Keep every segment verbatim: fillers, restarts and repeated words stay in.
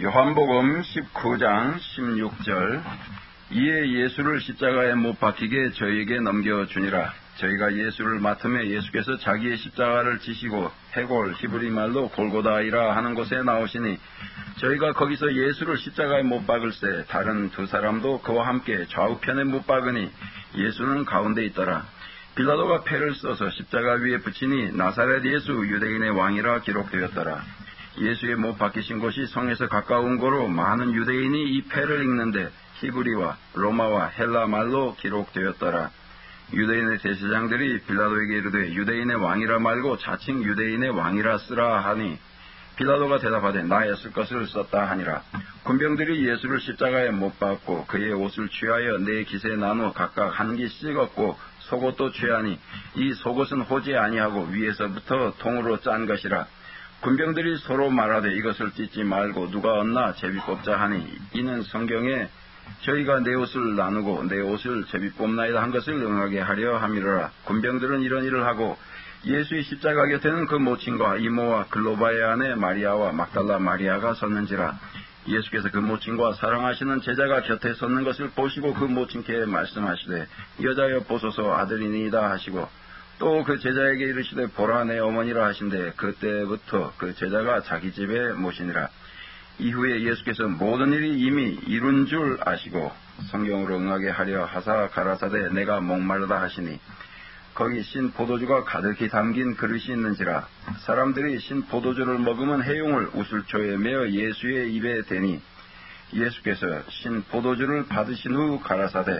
요한복음 십구 장 십육 절. 이에 예수를 십자가에 못 박히게 저희에게 넘겨주니라. 저희가 예수를 맡음에 예수께서 자기의 십자가를 지시고 해골 히브리 말로 골고다이라 하는 곳에 나오시니 저희가 거기서 예수를 십자가에 못 박을새 다른 두 사람도 그와 함께 좌우편에 못 박으니 예수는 가운데 있더라. 빌라도가 패를 써서 십자가 위에 붙이니 나사렛 예수 유대인의 왕이라 기록되었더라. 예수의 못 박히신 곳이 성에서 가까운 거로 많은 유대인이 이 패를 읽는데 히브리와 로마와 헬라 말로 기록되었더라. 유대인의 대제사장들이 빌라도에게 이르되 유대인의 왕이라 말고 자칭 유대인의 왕이라 쓰라 하니 빌라도가 대답하되 나의 쓸 것을 썼다 하니라. 군병들이 예수를 십자가에 못 박고 그의 옷을 취하여 네 깃에 나누어 각각 한 깃씩 얻고 속옷도 취하니 이 속옷은 호지 아니하고 위에서부터 통으로 짠 것이라. 군병들이 서로 말하되 이것을 찢지 말고 누가 얻나 제비 뽑자 하니 이는 성경에 저희가 내 옷을 나누고 내 옷을 제비 뽑나이다 한 것을 응하게 하려 함이로라. 군병들은 이런 일을 하고 예수의 십자가 곁에는 그 모친과 이모와 글로바의 아내 마리아와 막달라 마리아가 섰는지라. 예수께서 그 모친과 사랑하시는 제자가 곁에 섰는 것을 보시고 그 모친께 말씀하시되 여자여 보소서 아들이니이다 하시고 또 그 제자에게 이르시되 보라 내 어머니라 하신대 그때부터 그 제자가 자기 집에 모시니라. 이후에 예수께서 모든 일이 이미 이룬 줄 아시고 성경으로 응하게 하려 하사 가라사대 내가 목마르다 하시니 거기 신 포도주가 가득히 담긴 그릇이 있는지라. 사람들이 신 포도주를 먹으면 해용을 우슬초에 메어 예수의 입에 대니 예수께서 신 포도주를 받으신 후 가라사대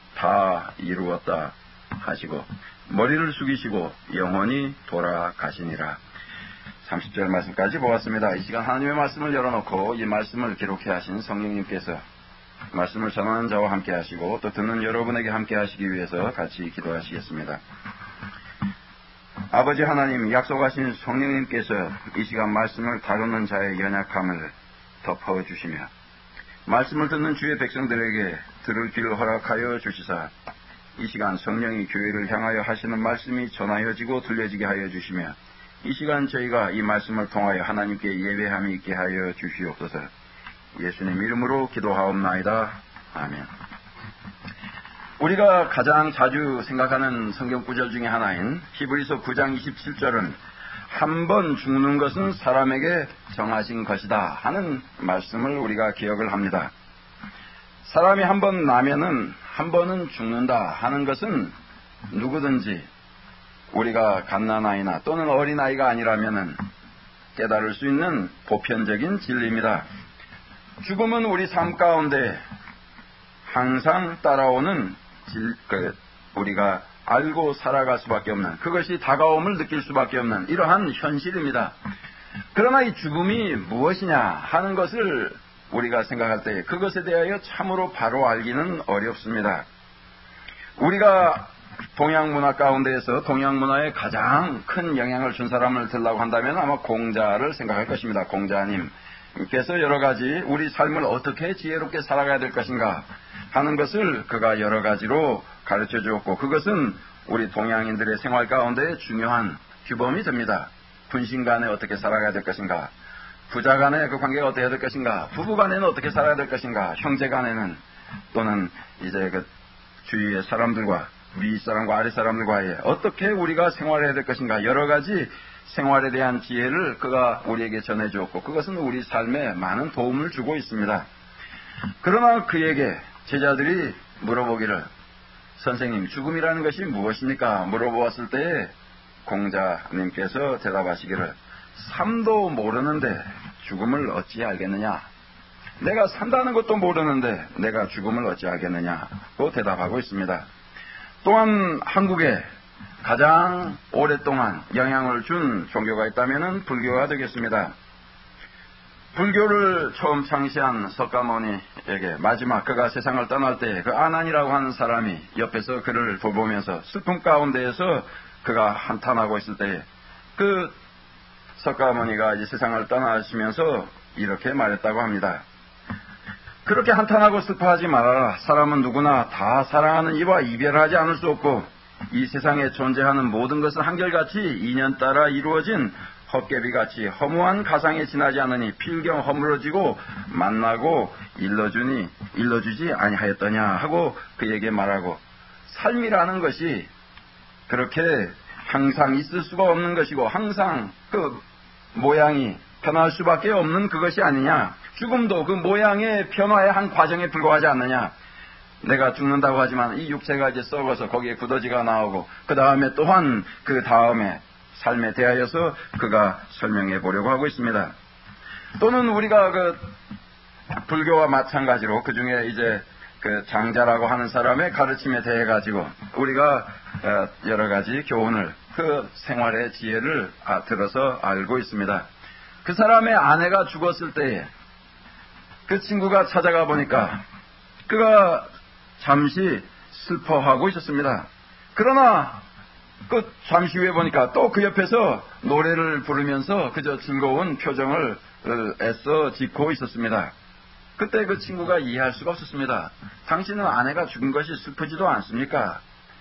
다 이루었다 하시고 머리를 숙이시고 영원히 돌아가시니라. 삼십 절 말씀까지 보았습니다. 이 시간 하나님의 말씀을 열어놓고 이 말씀을 기록해 하신 성령님께서 말씀을 전하는 자와 함께 하시고 또 듣는 여러분에게 함께 하시기 위해서 같이 기도하시겠습니다. 아버지 하나님, 약속하신 성령님께서 이 시간 말씀을 다루는 자의 연약함을 덮어주시며 말씀을 듣는 주의 백성들에게 들을 길을 허락하여 주시사 이 시간 성령이 교회를 향하여 하시는 말씀이 전하여지고 들려지게 하여 주시며 이 시간 저희가 이 말씀을 통하여 하나님께 예배함이 있게 하여 주시옵소서. 예수님 이름으로 기도하옵나이다. 아멘. 우리가 가장 자주 생각하는 성경 구절 중에 하나인 히브리서 구 장 이십칠 절은 한 번 죽는 것은 사람에게 정하신 것이다 하는 말씀을 우리가 기억을 합니다. 사람이 한 번 나면은 한 번은 죽는다 하는 것은 누구든지 우리가 갓난아이나 또는 어린아이가 아니라면은 깨달을 수 있는 보편적인 진리입니다. 죽음은 우리 삶 가운데 항상 따라오는 질, 그, 우리가 알고 살아갈 수밖에 없는, 그것이 다가옴을 느낄 수밖에 없는 이러한 현실입니다. 그러나 이 죽음이 무엇이냐 하는 것을 우리가 생각할 때 그것에 대하여 참으로 바로 알기는 어렵습니다. 우리가 동양 문화 가운데에서 동양 문화에 가장 큰 영향을 준 사람을 들라고 한다면 아마 공자를 생각할 것입니다. 공자님께서 여러 가지 우리 삶을 어떻게 지혜롭게 살아가야 될 것인가 하는 것을 그가 여러 가지로 가르쳐 주었고 그것은 우리 동양인들의 생활 가운데 중요한 규범이 됩니다. 분신 간에 어떻게 살아가야 될 것인가, 부자 간에 그 관계가 어떻게 해야 될 것인가, 부부 간에는 어떻게 살아야 될 것인가, 형제 간에는 또는 이제 그 주위의 사람들과 위 사람과 아래 사람들과의 어떻게 우리가 생활해야 될 것인가, 여러 가지 생활에 대한 지혜를 그가 우리에게 전해주었고 그것은 우리 삶에 많은 도움을 주고 있습니다. 그러나 그에게 제자들이 물어보기를 선생님 죽음이라는 것이 무엇입니까? 물어보았을 때에 공자님께서 대답하시기를 삶도 모르는데 죽음을 어찌 알겠느냐, 내가 산다는 것도 모르는데 내가 죽음을 어찌 알겠느냐고 대답하고 있습니다. 또한 한국에 가장 오랫동안 영향을 준 종교가 있다면 불교가 되겠습니다. 불교를 처음 창시한 석가모니에게 마지막 그가 세상을 떠날 때 그 아난이라고 하는 사람이 옆에서 그를 돌보면서 슬픔 가운데에서 그가 한탄하고 있을 때 그 석가모니가 이제 세상을 떠나시면서 이렇게 말했다고 합니다. 그렇게 한탄하고 슬퍼하지 말아라. 사람은 누구나 다 사랑하는 이와 이별하지 않을 수 없고 이 세상에 존재하는 모든 것은 한결같이 인연 따라 이루어진 헛개비같이 허무한 가상에 지나지 않으니 필경 허물어지고 만나고 일러주니 일러주지 아니하였더냐 하고 그에게 말하고, 삶이라는 것이 그렇게 항상 있을 수가 없는 것이고 항상 그 모양이 변할 수밖에 없는 그것이 아니냐. 죽음도 그 모양의 변화의 한 과정에 불과하지 않느냐. 내가 죽는다고 하지만 이 육체가 이제 썩어서 거기에 굳어지가 나오고 그 다음에 또한 그 다음에 삶에 대하여서 그가 설명해 보려고 하고 있습니다. 또는 우리가 그 불교와 마찬가지로 그 중에 이제 그 장자라고 하는 사람의 가르침에 대해 가지고 우리가 여러 가지 교훈을, 그 생활의 지혜를 들어서 알고 있습니다. 그 사람의 아내가 죽었을 때에 그 친구가 찾아가 보니까 그가 잠시 슬퍼하고 있었습니다. 그러나 그 잠시 후에 보니까 또 그 옆에서 노래를 부르면서 그저 즐거운 표정을 애써 짓고 있었습니다. 그때 그 친구가 이해할 수가 없었습니다. 당신은 아내가 죽은 것이 슬프지도 않습니까?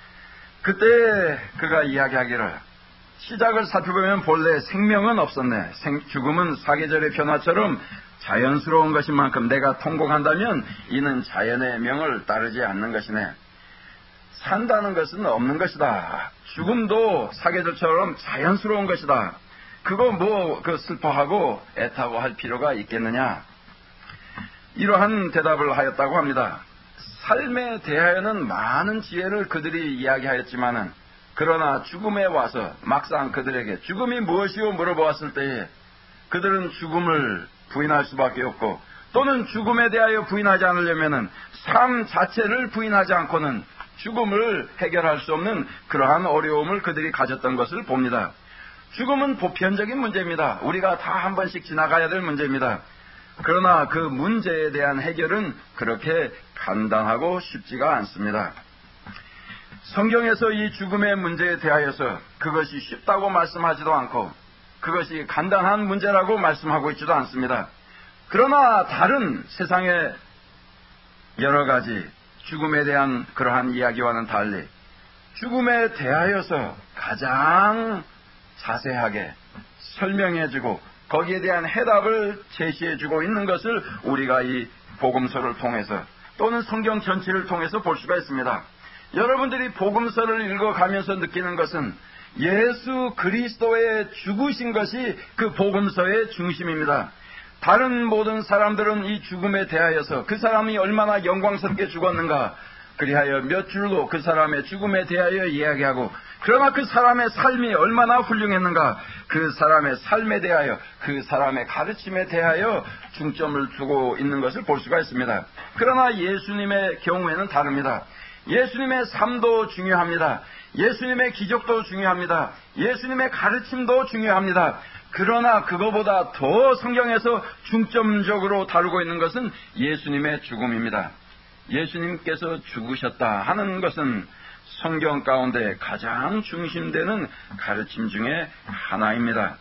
그때 그가 이야기하기를, 시작을 살펴보면 본래 생명은 없었네. 생, 죽음은 사계절의 변화처럼 자연스러운 것인 만큼 내가 통곡한다면 이는 자연의 명을 따르지 않는 것이네. 산다는 것은 없는 것이다. 죽음도 사계절처럼 자연스러운 것이다. 그거 뭐 그 슬퍼하고 애타고 할 필요가 있겠느냐. 이러한 대답을 하였다고 합니다. 삶에 대하여는 많은 지혜를 그들이 이야기하였지만은, 그러나 죽음에 와서 막상 그들에게 죽음이 무엇이오 물어보았을 때에 그들은 죽음을 부인할 수밖에 없고, 또는 죽음에 대하여 부인하지 않으려면은 삶 자체를 부인하지 않고는 죽음을 해결할 수 없는 그러한 어려움을 그들이 가졌던 것을 봅니다. 죽음은 보편적인 문제입니다. 우리가 다 한 번씩 지나가야 될 문제입니다. 그러나 그 문제에 대한 해결은 그렇게 간단하고 쉽지가 않습니다. 성경에서 이 죽음의 문제에 대하여서 그것이 쉽다고 말씀하지도 않고 그것이 간단한 문제라고 말씀하고 있지도 않습니다. 그러나 다른 세상의 여러 가지 죽음에 대한 그러한 이야기와는 달리 죽음에 대하여서 가장 자세하게 설명해주고 거기에 대한 해답을 제시해주고 있는 것을 우리가 이 복음서를 통해서 또는 성경 전체를 통해서 볼 수가 있습니다. 여러분들이 복음서를 읽어가면서 느끼는 것은 예수 그리스도의 죽으신 것이 그 복음서의 중심입니다. 다른 모든 사람들은 이 죽음에 대하여서 그 사람이 얼마나 영광스럽게 죽었는가, 그리하여 몇 줄로 그 사람의 죽음에 대하여 이야기하고, 그러나 그 사람의 삶이 얼마나 훌륭했는가, 그 사람의 삶에 대하여, 그 사람의 가르침에 대하여 중점을 두고 있는 것을 볼 수가 있습니다. 그러나 예수님의 경우에는 다릅니다. 예수님의 삶도 중요합니다. 예수님의 기적도 중요합니다. 예수님의 가르침도 중요합니다. 그러나 그거보다 더 성경에서 중점적으로 다루고 있는 것은 예수님의 죽음입니다. 예수님께서 죽으셨다 하는 것은 성경 가운데 가장 중심되는 가르침 중에 하나입니다.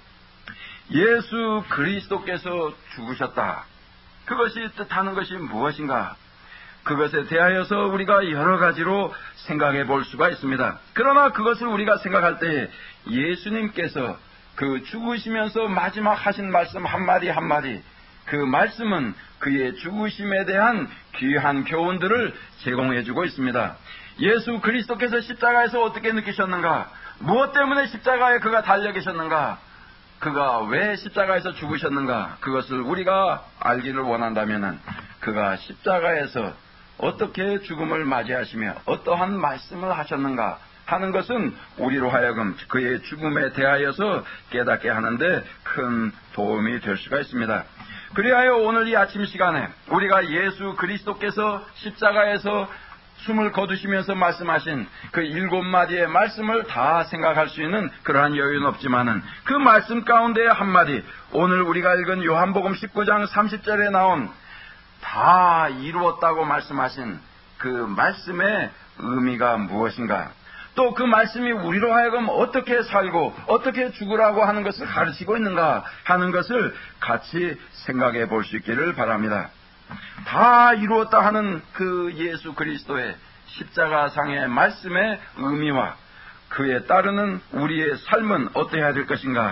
예수 그리스도께서 죽으셨다. 그것이 뜻하는 것이 무엇인가? 그것에 대하여서 우리가 여러 가지로 생각해 볼 수가 있습니다. 그러나 그것을 우리가 생각할 때 예수님께서 그 죽으시면서 마지막 하신 말씀 한마디 한마디, 그 말씀은 그의 죽으심에 대한 귀한 교훈들을 제공해주고 있습니다. 예수 그리스도께서 십자가에서 어떻게 느끼셨는가? 무엇 때문에 십자가에 그가 달려 계셨는가? 그가 왜 십자가에서 죽으셨는가? 그것을 우리가 알기를 원한다면 그가 십자가에서 어떻게 죽음을 맞이하시며 어떠한 말씀을 하셨는가 하는 것은 우리로 하여금 그의 죽음에 대하여서 깨닫게 하는데 큰 도움이 될 수가 있습니다. 그리하여 오늘 이 아침 시간에 우리가 예수 그리스도께서 십자가에서 숨을 거두시면서 말씀하신 그 일곱 마디의 말씀을 다 생각할 수 있는 그러한 여유는 없지만은 그 말씀 가운데 한마디, 오늘 우리가 읽은 요한복음 십구 장 삼십 절에 나온 다 이루었다고 말씀하신 그 말씀의 의미가 무엇인가? 또 그 말씀이 우리로 하여금 어떻게 살고 어떻게 죽으라고 하는 것을 가르치고 있는가 하는 것을 같이 생각해 볼 수 있기를 바랍니다. 다 이루었다 하는 그 예수 그리스도의 십자가상의 말씀의 의미와 그에 따르는 우리의 삶은 어떠해야 될 것인가,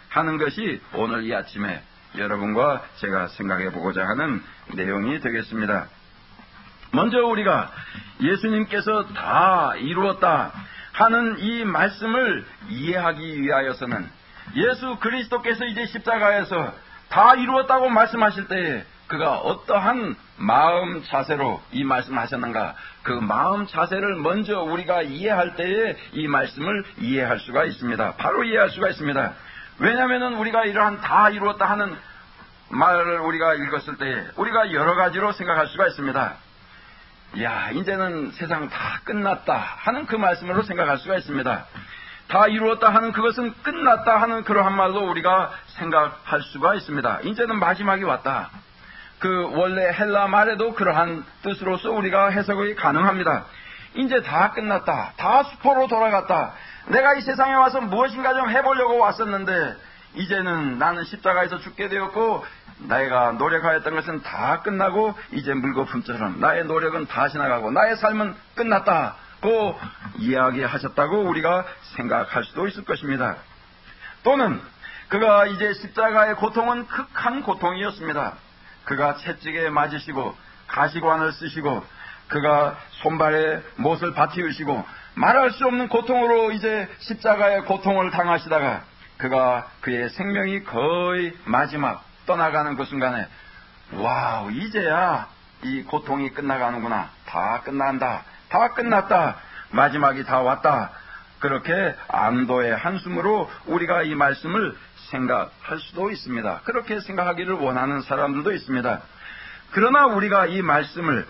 하는 것이 오늘 이 아침에 여러분과 제가 생각해 보고자 하는 내용이 되겠습니다. 먼저 우리가 예수님께서 다 이루었다 하는 이 말씀을 이해하기 위하여서는 예수 그리스도께서 이제 십자가에서 다 이루었다고 말씀하실 때에 그가 어떠한 마음 자세로 이 말씀하셨는가, 그 마음 자세를 먼저 우리가 이해할 때에 이 말씀을 이해할 수가 있습니다. 바로 이해할 수가 있습니다. 왜냐하면 우리가 이러한 다 이루었다 하는 말을 우리가 읽었을 때에 우리가 여러 가지로 생각할 수가 있습니다. 야, 이제는 세상 다 끝났다 하는 그 말씀으로 생각할 수가 있습니다. 다 이루었다 하는 그것은 끝났다 하는 그러한 말로 우리가 생각할 수가 있습니다. 이제는 마지막이 왔다. 그 원래 헬라 말에도 그러한 뜻으로서 우리가 해석이 가능합니다. 이제 다 끝났다. 다 수포로 돌아갔다. 내가 이 세상에 와서 무엇인가 좀 해보려고 왔었는데 이제는 나는 십자가에서 죽게 되었고 내가 노력하였던 것은 다 끝나고 이제 물거품처럼 나의 노력은 다 지나가고 나의 삶은 끝났다고 이야기하셨다고 우리가 생각할 수도 있을 것입니다. 또는 그가 이제 십자가의 고통은 극한 고통이었습니다. 그가 채찍에 맞으시고 가시관을 쓰시고 그가 손발에 못을 바티우시고 말할 수 없는 고통으로 이제 십자가의 고통을 당하시다가 그가 그의 생명이 거의 마지막 떠나가는 그 순간에 와우, 이제야 이 고통이 끝나가는구나. 다 끝난다. 다 끝났다. 마지막이 다 왔다. 그렇게 안도의 한숨으로 우리가 이 말씀을 생각할 수도 있습니다. 그렇게 생각하기를 원하는 사람들도 있습니다. 그러나 우리가 이 말씀을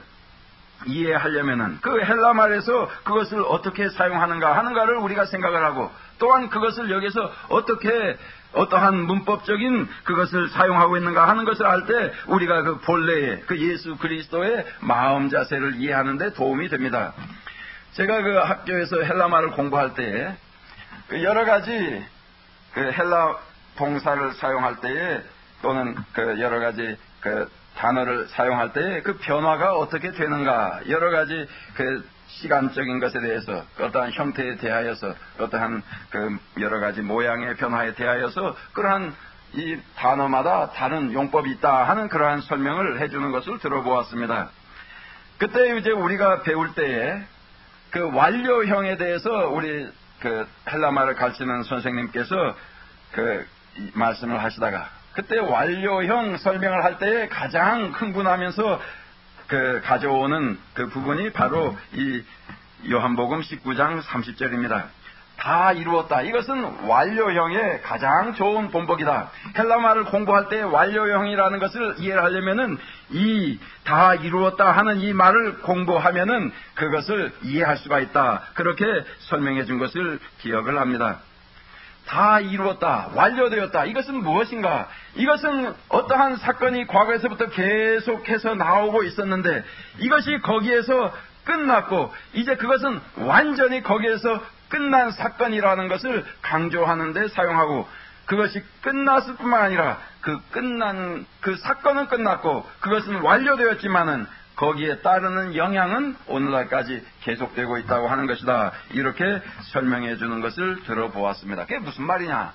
이해하려면은 그 헬라 말에서 그것을 어떻게 사용하는가 하는가를 우리가 생각을 하고 또한 그것을 여기서 어떻게 어떠한 문법적인 그것을 사용하고 있는가 하는 것을 알 때 우리가 그 본래의 그 예수 그리스도의 마음 자세를 이해하는 데 도움이 됩니다. 제가 그 학교에서 헬라 말을 공부할 때에 그 여러 가지 그 헬라 동사를 사용할 때에 또는 그 여러 가지 그 단어를 사용할 때에 그 변화가 어떻게 되는가, 여러 가지 그 시간적인 것에 대해서 어떠한 형태에 대하여서 어떠한 그 여러 가지 모양의 변화에 대하여서 그러한 이 단어마다 다른 용법이 있다 하는 그러한 설명을 해주는 것을 들어보았습니다. 그때 이제 우리가 배울 때에 그 완료형에 대해서 우리 그 헬라말을 가르치는 선생님께서 그 말씀을 하시다가 그때 완료형 설명을 할 때 가장 흥분하면서 그 가져오는 그 부분이 바로 이 요한복음 십구 장 삼십 절입니다. 다 이루었다. 이것은 완료형의 가장 좋은 본보기다. 헬라말을 공부할 때 완료형이라는 것을 이해하려면은 이 다 이루었다 하는 이 말을 공부하면은 그것을 이해할 수가 있다. 그렇게 설명해 준 것을 기억을 합니다. 다 이루었다, 완료되었다. 이것은 무엇인가? 이것은 어떠한 사건이 과거에서부터 계속해서 나오고 있었는데 이것이 거기에서 끝났고 이제 그것은 완전히 거기에서 끝난 사건이라는 것을 강조하는 데 사용하고 그것이 끝났을 뿐만 아니라 그 끝난 그 사건은 끝났고 그것은 완료되었지만은 거기에 따르는 영향은 오늘날까지 계속되고 있다고 하는 것이다. 이렇게 설명해 주는 것을 들어보았습니다. 그게 무슨 말이냐?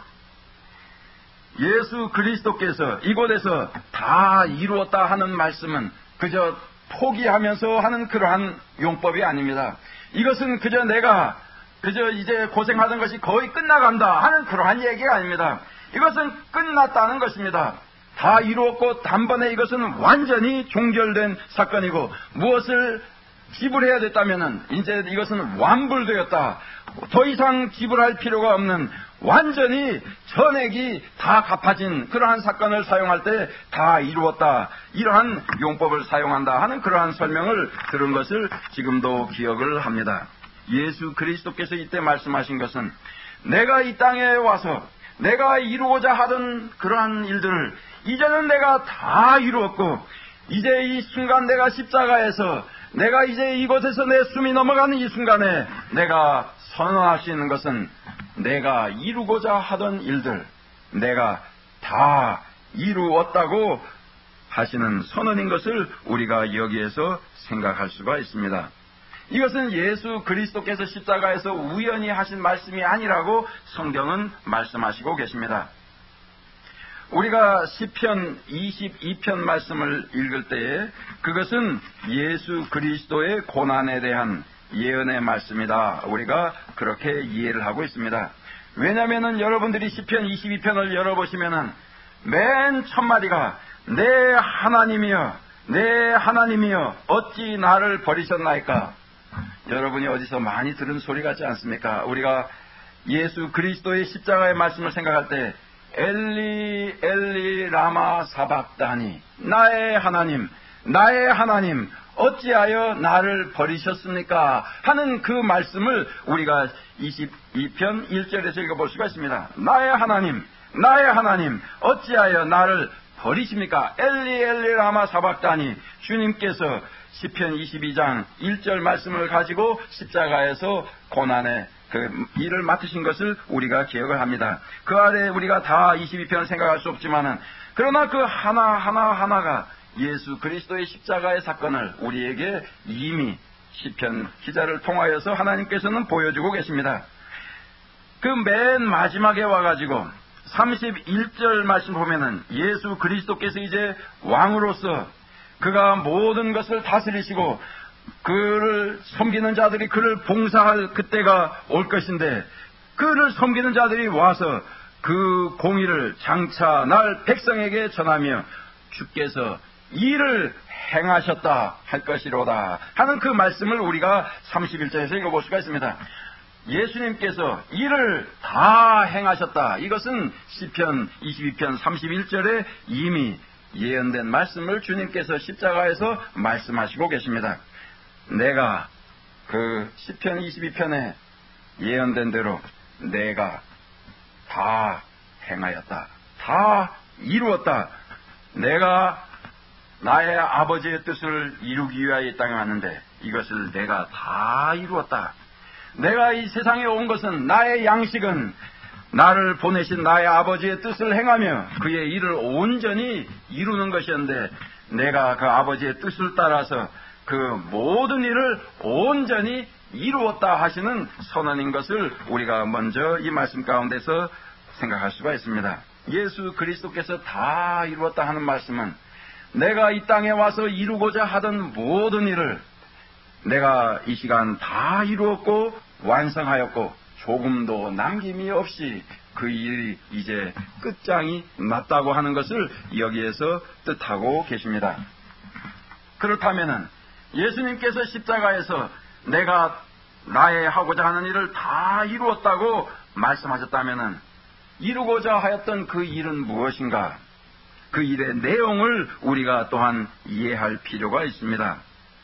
예수 그리스도께서 이곳에서 다 이루었다 하는 말씀은 그저 포기하면서 하는 그러한 용법이 아닙니다. 이것은 그저 내가 그저 이제 고생하던 것이 거의 끝나간다 하는 그러한 얘기가 아닙니다. 이것은 끝났다는 것입니다. 다 이루었고 단번에 이것은 완전히 종결된 사건이고 무엇을 지불해야 됐다면은 이제 이것은 완불되었다. 더 이상 지불할 필요가 없는 완전히 전액이 다 갚아진 그러한 사건을 사용할 때 다 이루었다. 이러한 용법을 사용한다 하는 그러한 설명을 들은 것을 지금도 기억을 합니다. 예수 그리스도께서 이때 말씀하신 것은 내가 이 땅에 와서 내가 이루고자 하던 그러한 일들을 이제는 내가 다 이루었고 이제 이 순간 내가 십자가에서 내가 이제 이곳에서 내 숨이 넘어가는 이 순간에 내가 선언할 수 있는 것은 내가 이루고자 하던 일들 내가 다 이루었다고 하시는 선언인 것을 우리가 여기에서 생각할 수가 있습니다. 이것은 예수 그리스도께서 십자가에서 우연히 하신 말씀이 아니라고 성경은 말씀하시고 계십니다. 우리가 시편 이십이 편 말씀을 읽을 때에 그것은 예수 그리스도의 고난에 대한 예언의 말씀이다. 우리가 그렇게 이해를 하고 있습니다. 왜냐하면 여러분들이 시편 이십이 편을 열어보시면은 맨 첫마디가 내 하나님이여 내 하나님이여 어찌 나를 버리셨나이까. 여러분이 어디서 많이 들은 소리 같지 않습니까? 우리가 예수 그리스도의 십자가의 말씀을 생각할 때 엘리 엘리 라마 사박다니 나의 하나님 나의 하나님 어찌하여 나를 버리셨습니까? 하는 그 말씀을 우리가 이십이 편 일 절에서 읽어볼 수가 있습니다. 나의 하나님 나의 하나님 어찌하여 나를 버리십니까? 엘리 엘리 라마 사박다니. 주님께서 시편 이십이 장 일 절 말씀을 가지고 십자가에서 고난의 그 일을 맡으신 것을 우리가 기억을 합니다. 그 아래 우리가 다 이십이 편을 생각할 수 없지만은 그러나 그 하나하나 하나가 예수 그리스도의 십자가의 사건을 우리에게 이미 시편 기자를 통하여서 하나님께서는 보여주고 계십니다. 그 맨 마지막에 와가지고 삼십일 절 말씀 보면은 예수 그리스도께서 이제 왕으로서 그가 모든 것을 다스리시고 그를 섬기는 자들이 그를 봉사할 그때가 올 것인데 그를 섬기는 자들이 와서 그 공의를 장차 날 백성에게 전하며 주께서 일을 행하셨다 할 것이로다 하는 그 말씀을 우리가 삼십일 절에서 읽어볼 수가 있습니다. 예수님께서 일을 다 행하셨다. 이것은 시편 이십이 편 삼십일 절에 이미 예언된 말씀을 주님께서 십자가에서 말씀하시고 계십니다. 내가 그 시편 이십이 편에 예언된 대로 내가 다 행하였다. 다 이루었다. 내가 나의 아버지의 뜻을 이루기 위하여 이 땅에 왔는데 이것을 내가 다 이루었다. 내가 이 세상에 온 것은 나의 양식은 나를 보내신 나의 아버지의 뜻을 행하며 그의 일을 온전히 이루는 것이었는데 내가 그 아버지의 뜻을 따라서 그 모든 일을 온전히 이루었다 하시는 선언인 것을 우리가 먼저 이 말씀 가운데서 생각할 수가 있습니다. 예수 그리스도께서 다 이루었다 하는 말씀은 내가 이 땅에 와서 이루고자 하던 모든 일을 내가 이 시간 다 이루었고 완성하였고 조금도 남김이 없이 그 일이 이제 끝장이 났다고 하는 것을 여기에서 뜻하고 계십니다. 그렇다면은 예수님께서 십자가에서 내가 나의 하고자 하는 일을 다 이루었다고 말씀하셨다면은 이루고자 하였던 그 일은 무엇인가? 그 일의 내용을 우리가 또한 이해할 필요가 있습니다.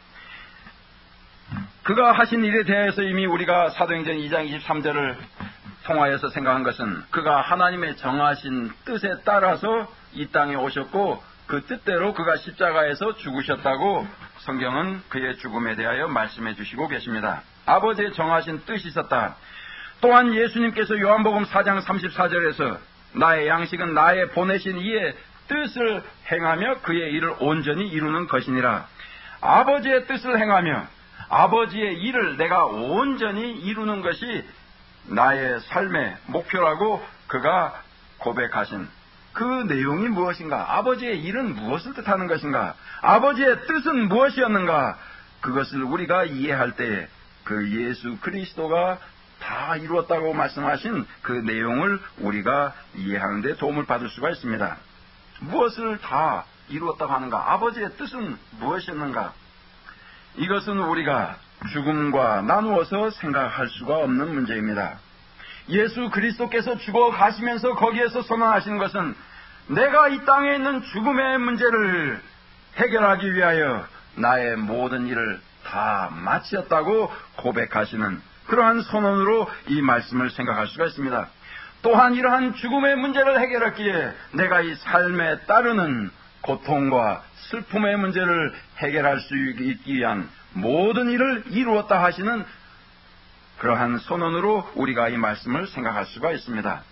그가 하신 일에 대해서 이미 우리가 사도행전 이 장 이십삼 절을 통하여서 생각한 것은 그가 하나님의 정하신 뜻에 따라서 이 땅에 오셨고 그 뜻대로 그가 십자가에서 죽으셨다고 성경은 그의 죽음에 대하여 말씀해 주시고 계십니다. 아버지의 정하신 뜻이 있었다. 또한 예수님께서 요한복음 사 장 삼십사 절에서 나의 양식은 나의 보내신 이의 뜻을 행하며 그의 일을 온전히 이루는 것이니라. 아버지의 뜻을 행하며 아버지의 일을 내가 온전히 이루는 것이 나의 삶의 목표라고 그가 고백하신 그 내용이 무엇인가? 아버지의 일은 무엇을 뜻하는 것인가? 아버지의 뜻은 무엇이었는가? 그것을 우리가 이해할 때 그 예수 그리스도가 다 이루었다고 말씀하신 그 내용을 우리가 이해하는 데 도움을 받을 수가 있습니다. 무엇을 다 이루었다고 하는가? 아버지의 뜻은 무엇이었는가? 이것은 우리가 죽음과 나누어서 생각할 수가 없는 문제입니다. 예수 그리스도께서 죽어 가시면서 거기에서 선언하신 것은 내가 이 땅에 있는 죽음의 문제를 해결하기 위하여 나의 모든 일을 다 마치었다고 고백하시는 그러한 선언으로 이 말씀을 생각할 수가 있습니다. 또한 이러한 죽음의 문제를 해결했기에 내가 이 삶에 따르는 고통과 슬픔의 문제를 해결할 수 있기 위한 모든 일을 이루었다 하시는 그러한 선언으로 우리가 이 말씀을 생각할 수가 있습니다.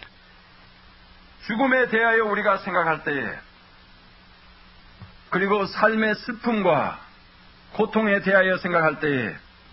죽음에 대하여 우리가 생각할 때에 그리고 삶의 슬픔과 고통에 대하여 생각할 때에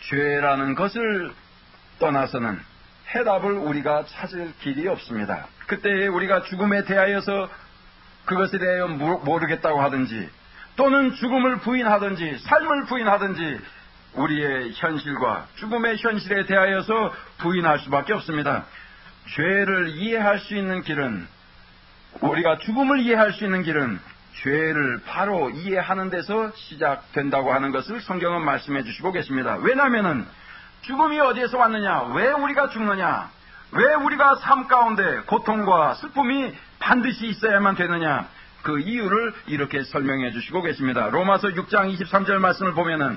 죄라는 것을 떠나서는 해답을 우리가 찾을 길이 없습니다. 그때 우리가 죽음에 대하여서 그것에 대하여 모르겠다고 하든지 또는 죽음을 부인하든지 삶을 부인하든지 우리의 현실과 죽음의 현실에 대하여서 부인할 수밖에 없습니다. 죄를 이해할 수 있는 길은, 우리가 죽음을 이해할 수 있는 길은 죄를 바로 이해하는 데서 시작된다고 하는 것을 성경은 말씀해 주시고 계십니다. 왜냐하면 죽음이 어디에서 왔느냐, 왜 우리가 죽느냐, 왜 우리가 삶 가운데 고통과 슬픔이 반드시 있어야만 되느냐, 그 이유를 이렇게 설명해 주시고 계십니다. 로마서 육 장 이십삼 절 말씀을 보면은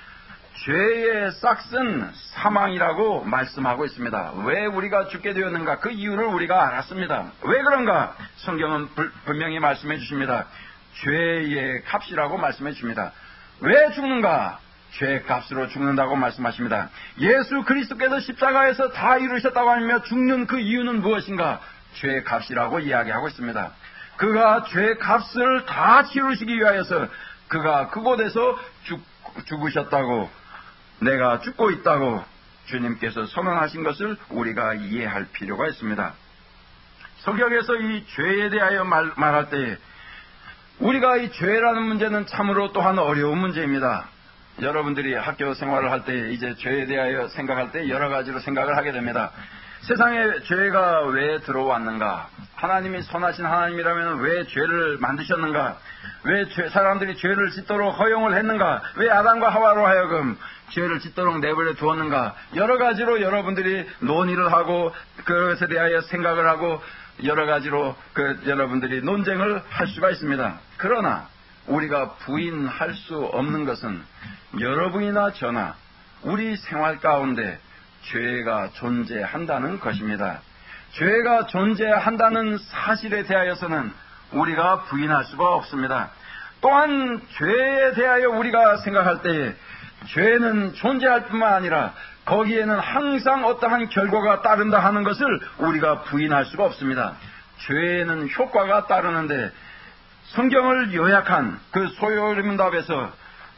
죄의 싹은 사망이라고 말씀하고 있습니다. 왜 우리가 죽게 되었는가, 그 이유를 우리가 알았습니다. 왜 그런가? 성경은 분명히 말씀해 주십니다. 죄의 값이라고 말씀해 주십니다. 왜 죽는가? 죄의 값으로 죽는다고 말씀하십니다. 예수 그리스도께서 십자가에서 다 이루셨다고 하며 죽는 그 이유는 무엇인가? 죄의 값이라고 이야기하고 있습니다. 그가 죄의 값을 다 치르시기 위하여서 그가 그곳에서 죽, 죽으셨다고, 내가 죽고 있다고 주님께서 선언하신 것을 우리가 이해할 필요가 있습니다. 성경에서 이 죄에 대하여 말, 말할 때 우리가 이 죄라는 문제는 참으로 또한 어려운 문제입니다. 여러분들이 학교 생활을 할 때 이제 죄에 대하여 생각할 때 여러 가지로 생각을 하게 됩니다. 세상에 죄가 왜 들어왔는가? 하나님이 선하신 하나님이라면 왜 죄를 만드셨는가? 왜 죄, 사람들이 죄를 짓도록 허용을 했는가? 왜 아담과 하와로 하여금 죄를 짓도록 내버려 두었는가? 여러 가지로 여러분들이 논의를 하고 그것에 대하여 생각을 하고 여러 가지로 그 여러분들이 논쟁을 할 수가 있습니다. 그러나 우리가 부인할 수 없는 것은 여러분이나 저나 우리 생활 가운데 죄가 존재한다는 것입니다. 죄가 존재한다는 사실에 대하여서는 우리가 부인할 수가 없습니다. 또한 죄에 대하여 우리가 생각할 때에 죄는 존재할 뿐만 아니라 거기에는 항상 어떠한 결과가 따른다 하는 것을 우리가 부인할 수가 없습니다. 죄에는 효과가 따르는데 성경을 요약한 그 소요문답에서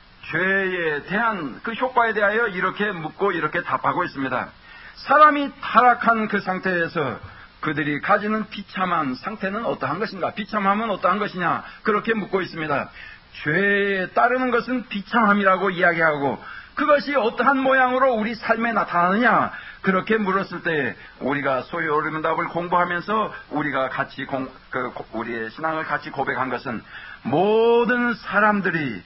죄에 대한 그 효과에 대하여 이렇게 묻고 이렇게 답하고 있습니다. 사람이 타락한 그 상태에서 그들이 가지는 비참한 상태는 어떠한 것인가? 비참함은 어떠한 것이냐? 그렇게 묻고 있습니다. 죄에 따르는 것은 비참함이라고 이야기하고 그것이 어떠한 모양으로 우리 삶에 나타나느냐? 그렇게 물었을 때 우리가 소요문답을 공부하면서 우리가 같이 공, 그, 우리의 신앙을 같이 고백한 것은 모든 사람들이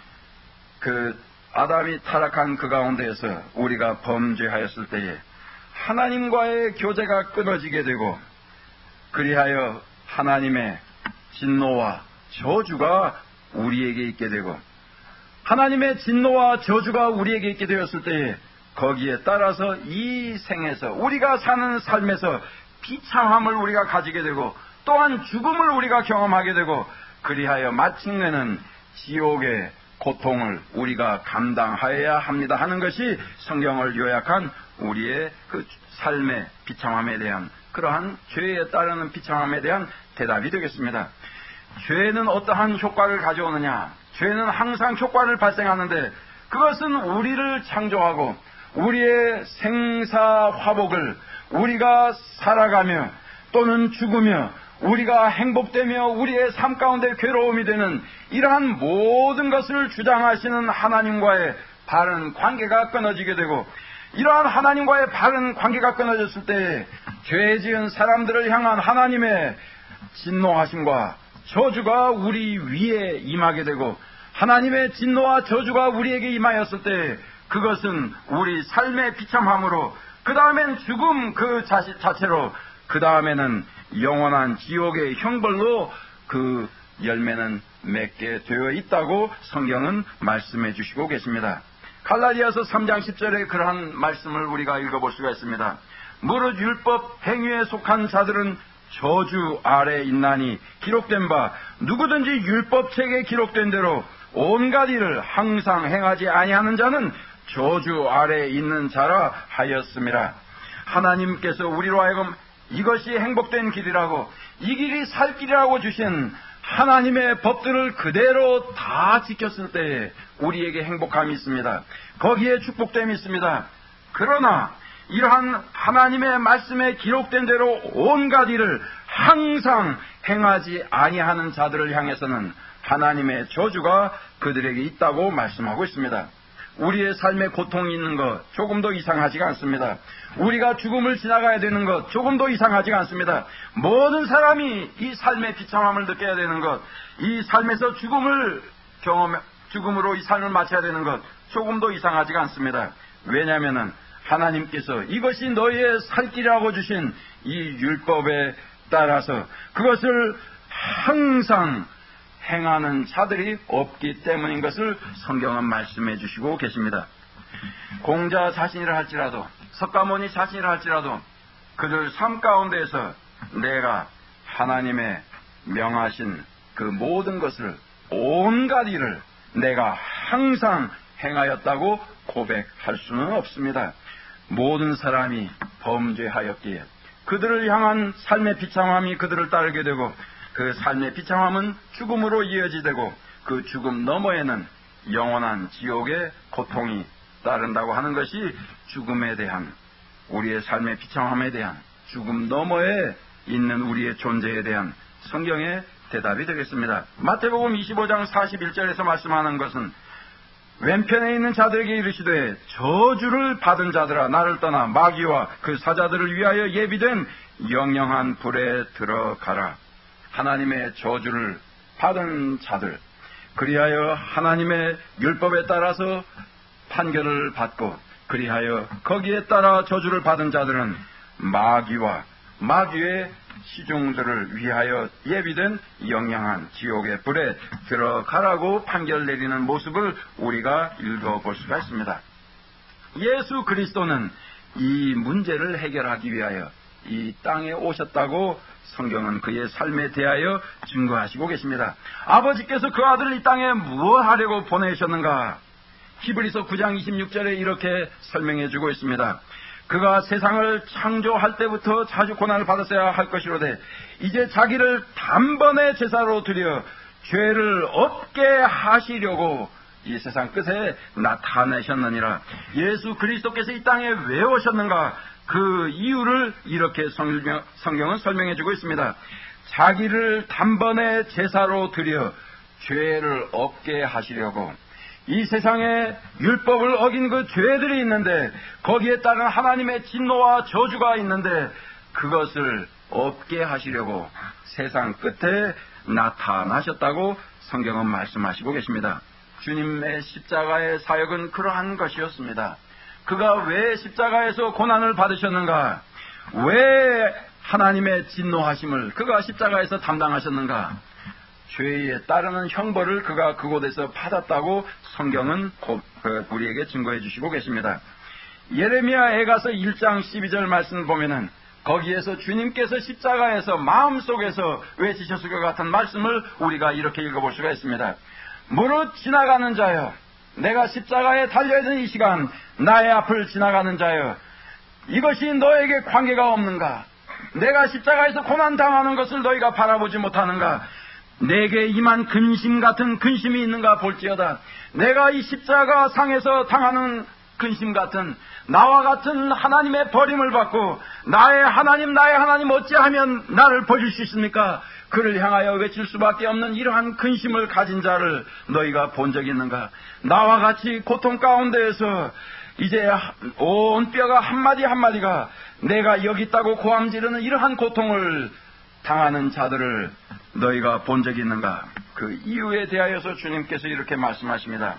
그 아담이 타락한 그 가운데에서 우리가 범죄하였을 때에 하나님과의 교제가 끊어지게 되고 그리하여 하나님의 진노와 저주가 우리에게 있게 되고 하나님의 진노와 저주가 우리에게 있게 되었을 때에 거기에 따라서 이 생에서 우리가 사는 삶에서 비참함을 우리가 가지게 되고 또한 죽음을 우리가 경험하게 되고 그리하여 마침내는 지옥의 고통을 우리가 감당하여야 합니다 하는 것이 성경을 요약한 우리의 그 삶의 비참함에 대한 그러한 죄에 따르는 비참함에 대한 대답이 되겠습니다. 죄는 어떠한 효과를 가져오느냐? 죄는 항상 효과를 발생하는데 그것은 우리를 창조하고 우리의 생사화복을 우리가 살아가며 또는 죽으며 우리가 행복되며 우리의 삶 가운데 괴로움이 되는 이러한 모든 것을 주장하시는 하나님과의 바른 관계가 끊어지게 되고 이러한 하나님과의 바른 관계가 끊어졌을 때 죄 지은 사람들을 향한 하나님의 진노하심과 저주가 우리 위에 임하게 되고 하나님의 진노와 저주가 우리에게 임하였을 때 그것은 우리 삶의 비참함으로 그 다음엔 죽음 그 자시, 자체로 그 다음에는 영원한 지옥의 형벌로 그 열매는 맺게 되어 있다고 성경은 말씀해 주시고 계십니다. 갈라디아서 삼 장 십 절에 그러한 말씀을 우리가 읽어볼 수가 있습니다. 무릇 율법 행위에 속한 자들은 저주 아래 있나니 기록된 바 누구든지 율법책에 기록된 대로 온갖 일을 항상 행하지 아니하는 자는 저주 아래 있는 자라 하였음이라. 하나님께서 우리로 하여금 이것이 행복된 길이라고 이 길이 살 길이라고 주신 하나님의 법들을 그대로 다 지켰을 때에 우리에게 행복함이 있습니다. 거기에 축복됨이 있습니다. 그러나 이러한 하나님의 말씀에 기록된 대로 온갖 일을 항상 행하지 아니하는 자들을 향해서는 하나님의 저주가 그들에게 있다고 말씀하고 있습니다. 우리의 삶에 고통이 있는 것 조금도 이상하지가 않습니다. 우리가 죽음을 지나가야 되는 것 조금도 이상하지가 않습니다. 모든 사람이 이 삶의 비참함을 느껴야 되는 것, 이 삶에서 죽음을 경험, 죽음으로 이 삶을 마쳐야 되는 것 조금도 이상하지가 않습니다. 왜냐하면 하나님께서 이것이 너희의 살 길이라고 주신 이 율법에 따라서 그것을 항상 행하는 자들이 없기 때문인 것을 성경은 말씀해 주시고 계십니다. 공자 자신이라 할지라도, 석가모니 자신이라 할지라도 그들 삶 가운데에서 내가 하나님의 명하신 그 모든 것을, 온갖 일을 내가 항상 행하였다고 고백할 수는 없습니다. 모든 사람이 범죄하였기에 그들을 향한 삶의 비참함이 그들을 따르게 되고, 그 삶의 비참함은 죽음으로 이어지되고, 그 죽음 너머에는 영원한 지옥의 고통이 따른다고 하는 것이 죽음에 대한, 우리의 삶의 비참함에 대한, 죽음 너머에 있는 우리의 존재에 대한 성경의 대답이 되겠습니다. 마태복음 이십오 장 사십일 절에서 말씀하는 것은 왼편에 있는 자들에게 이르시되 저주를 받은 자들아 나를 떠나 마귀와 그 사자들을 위하여 예비된 영영한 불에 들어가라. 하나님의 저주를 받은 자들, 그리하여 하나님의 율법에 따라서 판결을 받고 그리하여 거기에 따라 저주를 받은 자들은 마귀와 마귀의 시중들을 위하여 예비된 영영한 지옥의 불에 들어가라고 판결 내리는 모습을 우리가 읽어볼 수가 있습니다. 예수 그리스도는 이 문제를 해결하기 위하여 이 땅에 오셨다고 성경은 그의 삶에 대하여 증거하시고 계십니다. 아버지께서 그 아들을 이 땅에 무엇 하려고 보내셨는가? 히브리서 구 장 이십육 절에 이렇게 설명해 주고 있습니다. 그가 세상을 창조할 때부터 자주 고난을 받았어야 할 것이로되 이제 자기를 단번에 제사로 드려 죄를 없게 하시려고 이 세상 끝에 나타내셨느니라. 예수 그리스도께서 이 땅에 왜 오셨는가? 그 이유를 이렇게 성경, 성경은 설명해 주고 있습니다. 자기를 단번에 제사로 드려 죄를 없게 하시려고. 이 세상에 율법을 어긴 그 죄들이 있는데 거기에 따른 하나님의 진노와 저주가 있는데 그것을 없게 하시려고 세상 끝에 나타나셨다고 성경은 말씀하시고 계십니다. 주님의 십자가의 사역은 그러한 것이었습니다. 그가 왜 십자가에서 고난을 받으셨는가? 왜 하나님의 진노하심을 그가 십자가에서 담당하셨는가? 죄에 따르는 형벌을 그가 그곳에서 받았다고 성경은 우리에게 증거해 주시고 계십니다. 예레미야 애가서 일 장 십이 절 말씀 보면은 거기에서 주님께서 십자가에서 마음속에서 외치셨을 것 같은 말씀을 우리가 이렇게 읽어볼 수가 있습니다. 무릇 지나가는 자여, 내가 십자가에 달려야 되는 이 시간 나의 앞을 지나가는 자여, 이것이 너에게 관계가 없는가? 내가 십자가에서 고난당하는 것을 너희가 바라보지 못하는가? 내게 임한 근심 같은 근심이 있는가 볼지어다. 내가 이 십자가 상에서 당하는 근심 같은, 나와 같은 하나님의 버림을 받고 나의 하나님 나의 하나님 어찌하면 나를 버릴 수 있습니까? 그를 향하여 외칠 수밖에 없는 이러한 근심을 가진 자를 너희가 본 적이 있는가? 나와 같이 고통 가운데에서 이제 온 뼈가 한마디 한마디가 내가 여기 있다고 고함 지르는 이러한 고통을 당하는 자들을 너희가 본 적이 있는가? 그 이유에 대하여서 주님께서 이렇게 말씀하십니다.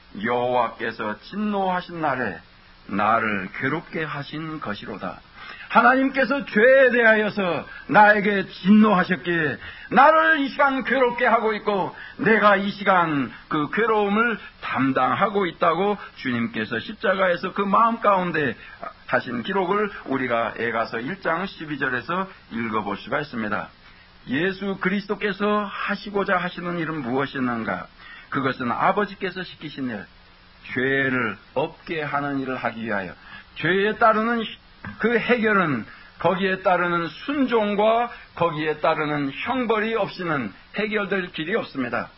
여호와께서 진노하신 날에 나를 괴롭게 하신 것이로다. 하나님께서 죄에 대하여서 나에게 진노하셨기에 나를 이 시간 괴롭게 하고 있고 내가 이 시간 그 괴로움을 담당하고 있다고 주님께서 십자가에서 그 마음 가운데 하신 기록을 우리가 에가서 일 장 십이 절에서 읽어볼 수가 있습니다. 예수 그리스도께서 하시고자 하시는 일은 무엇이었는가? 그것은 아버지께서 시키신 일, 죄를 없게 하는 일을 하기 위하여, 죄에 따르는 그 해결은 거기에 따르는 순종과 거기에 따르는 형벌이 없이는 해결될 길이 없습니다.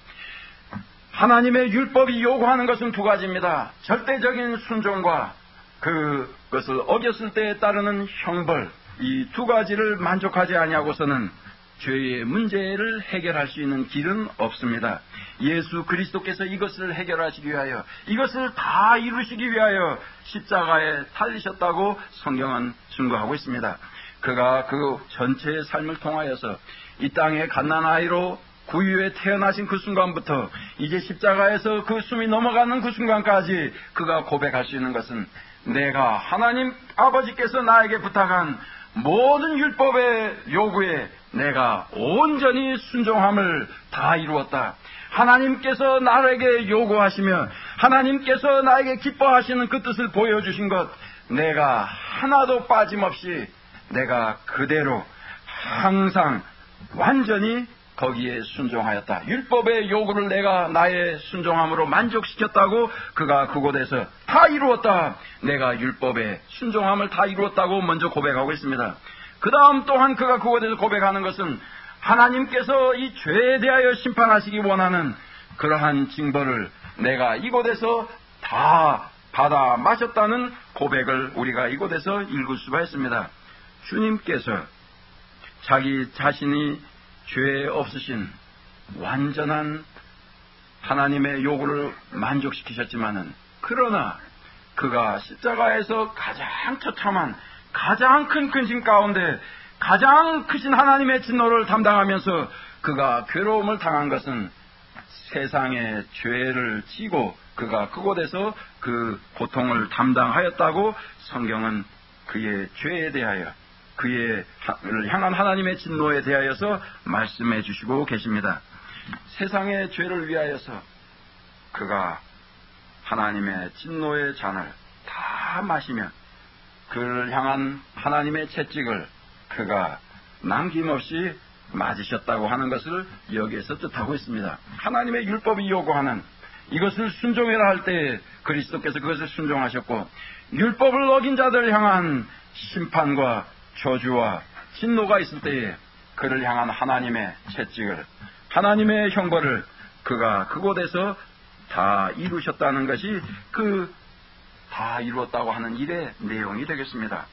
하나님의 율법이 요구하는 것은 두 가지입니다. 절대적인 순종과 그것을 어겼을 때에 따르는 형벌, 이 두 가지를 만족하지 아니하고서는 죄의 문제를 해결할 수 있는 길은 없습니다. 예수 그리스도께서 이것을 해결하시기 위하여, 이것을 다 이루시기 위하여 십자가에 달리셨다고 성경은 증거하고 있습니다. 그가 그 전체의 삶을 통하여서 이 땅에 갓난아이로 구유에 태어나신 그 순간부터 이제 십자가에서 그 숨이 넘어가는 그 순간까지 그가 고백할 수 있는 것은, 내가 하나님 아버지께서 나에게 부탁한 모든 율법의 요구에 내가 온전히 순종함을 다 이루었다. 하나님께서 나에게 요구하시며 하나님께서 나에게 기뻐하시는 그 뜻을 보여주신 것, 내가 하나도 빠짐없이 내가 그대로 항상 완전히 거기에 순종하였다. 율법의 요구를 내가 나의 순종함으로 만족시켰다고 그가 그곳에서 다 이루었다. 내가 율법의 순종함을 다 이루었다고 먼저 고백하고 있습니다. 그 다음 또한 그가 그곳에서 고백하는 것은 하나님께서 이 죄에 대하여 심판하시기 원하는 그러한 징벌을 내가 이곳에서 다 받아 마셨다는 고백을 우리가 이곳에서 읽을 수가 있습니다. 주님께서 자기 자신이 죄 없으신 완전한 하나님의 요구를 만족시키셨지만은, 그러나 그가 십자가에서 가장 처참한 가장 큰 근심 가운데 가장 크신 하나님의 진노를 담당하면서 그가 괴로움을 당한 것은 세상의 죄를 지고 그가 그곳에서 그 고통을 담당하였다고 성경은 그의 죄에 대하여, 그의 향한 하나님의 진노에 대하여서 말씀해 주시고 계십니다. 세상의 죄를 위하여서 그가 하나님의 진노의 잔을 다 마시며 그를 향한 하나님의 채찍을 그가 남김없이 맞으셨다고 하는 것을 여기에서 뜻하고 있습니다. 하나님의 율법이 요구하는 이것을 순종해라 할 때 그리스도께서 그것을 순종하셨고, 율법을 어긴 자들을 향한 심판과 저주와 진노가 있을 때에 그를 향한 하나님의 채찍을, 하나님의 형벌을 그가 그곳에서 다 이루셨다는 것이 그 다 이루었다고 하는 일의 내용이 되겠습니다.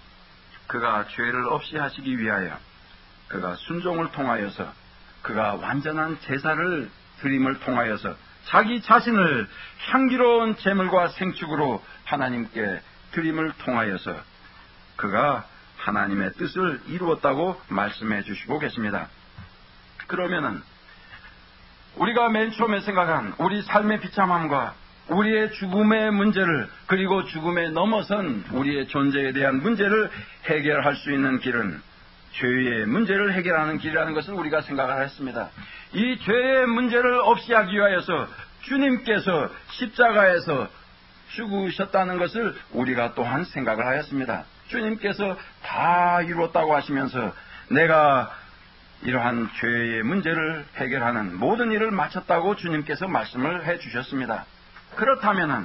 그가 죄를 없이 하시기 위하여 그가 순종을 통하여서, 그가 완전한 제사를 드림을 통하여서 자기 자신을 향기로운 제물과 생축으로 하나님께 드림을 통하여서 그가 하나님의 뜻을 이루었다고 말씀해 주시고 계십니다. 그러면은 우리가 맨 처음에 생각한 우리 삶의 비참함과 우리의 죽음의 문제를, 그리고 죽음에 넘어선 우리의 존재에 대한 문제를 해결할 수 있는 길은 죄의 문제를 해결하는 길이라는 것을 우리가 생각을 했습니다. 이 죄의 문제를 없이 하기 위하여서 주님께서 십자가에서 죽으셨다는 것을 우리가 또한 생각을 하였습니다. 주님께서 다 이루었다고 하시면서 내가 이러한 죄의 문제를 해결하는 모든 일을 마쳤다고 주님께서 말씀을 해 주셨습니다. 그렇다면은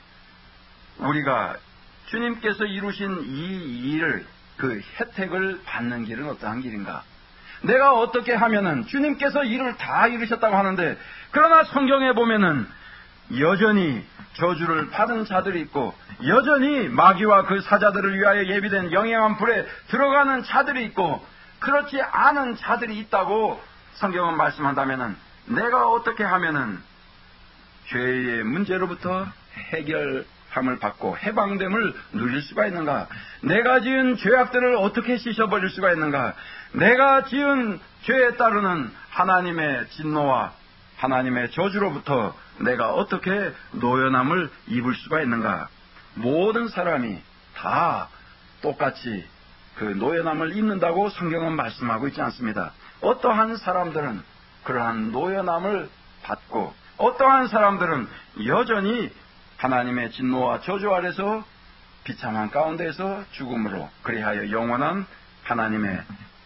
우리가 주님께서 이루신 이 일을, 그 혜택을 받는 길은 어떠한 길인가? 내가 어떻게 하면은 주님께서 일을 다 이루셨다고 하는데, 그러나 성경에 보면은 여전히 저주를 받은 자들이 있고, 여전히 마귀와 그 사자들을 위하여 예비된 영영한 불에 들어가는 자들이 있고, 그렇지 않은 자들이 있다고 성경은 말씀한다면은 내가 어떻게 하면은 죄의 문제로부터 해결함을 받고 해방됨을 누릴 수가 있는가? 내가 지은 죄악들을 어떻게 씻어버릴 수가 있는가? 내가 지은 죄에 따르는 하나님의 진노와 하나님의 저주로부터 내가 어떻게 노연함을 입을 수가 있는가? 모든 사람이 다 똑같이 그 노연함을 입는다고 성경은 말씀하고 있지 않습니다. 어떠한 사람들은 그러한 노연함을 받고, 어떠한 사람들은 여전히 하나님의 진노와 저주 아래서 비참한 가운데에서 죽음으로, 그리하여 영원한 하나님의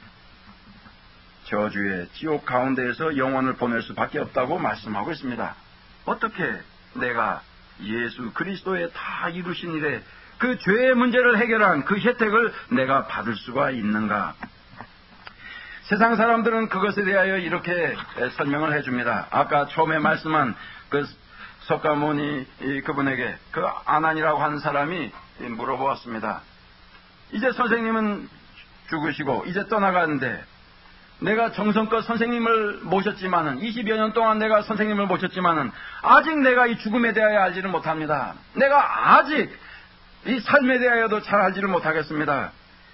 저주의 지옥 가운데에서 영원을 보낼 수밖에 없다고 말씀하고 있습니다. 어떻게 내가 예수 그리스도의 다 이루신 일에 그 죄의 문제를 해결한 그 혜택을 내가 받을 수가 있는가? 세상 사람들은 그것에 대하여 이렇게 설명을 해줍니다. 아까 처음에 말씀한 그 석가모니 그분에게 그 아난이라고 하는 사람이 물어보았습니다. 이제 선생님은 죽으시고 이제 떠나가는데 내가 정성껏 선생님을 모셨지만은 이십여 년 동안 내가 선생님을 모셨지만은 아직 내가 이 죽음에 대하여 알지를 못합니다. 내가 아직 이 삶에 대하여도 잘 알지를 못하겠습니다.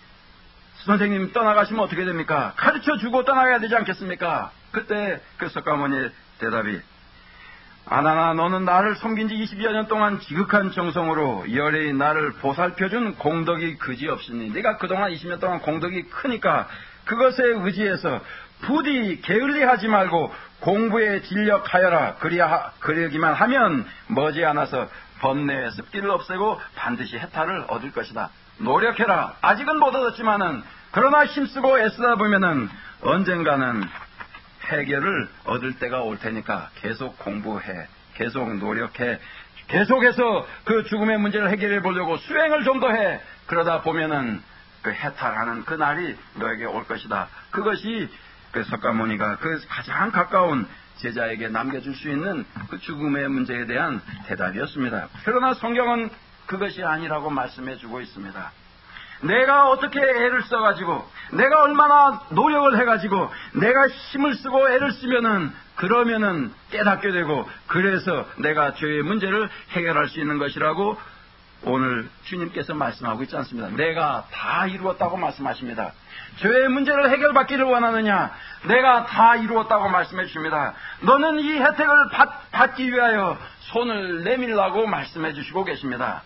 선생님 떠나가시면 어떻게 됩니까? 가르쳐 주고 떠나가야 되지 않겠습니까? 그때 그 석가모니의 대답이, 아나나, 너는 나를 섬긴 지 이십여 년 동안 지극한 정성으로 열애히 나를 보살펴준 공덕이 그지없으니 네가 그동안 이십 년 동안 공덕이 크니까 그것에 의지해서 부디 게을리하지 말고 공부에 진력하여라. 그리하, 그러기만 하면 머지않아서 번뇌의 습기를 없애고 반드시 해탈을 얻을 것이다. 노력해라. 아직은 못 얻었지만은 그러나 힘쓰고 애쓰다 보면은 언젠가는 해결을 얻을 때가 올 테니까 계속 공부해, 계속 노력해, 계속해서 그 죽음의 문제를 해결해 보려고 수행을 좀 더 해. 그러다 보면은 그 해탈하는 그 날이 너에게 올 것이다. 그것이 그 석가모니가 그 가장 가까운 제자에게 남겨줄 수 있는 그 죽음의 문제에 대한 대답이었습니다. 그러나 성경은 그것이 아니라고 말씀해 주고 있습니다. 내가 어떻게 애를 써가지고 내가 얼마나 노력을 해가지고 내가 힘을 쓰고 애를 쓰면은 그러면은 깨닫게 되고 그래서 내가 죄의 문제를 해결할 수 있는 것이라고 오늘 주님께서 말씀하고 있지 않습니다. 내가 다 이루었다고 말씀하십니다. 죄의 문제를 해결받기를 원하느냐? 내가 다 이루었다고 말씀해 주십니다. 너는 이 혜택을 받, 받기 위하여 손을 내밀라고 말씀해 주시고 계십니다.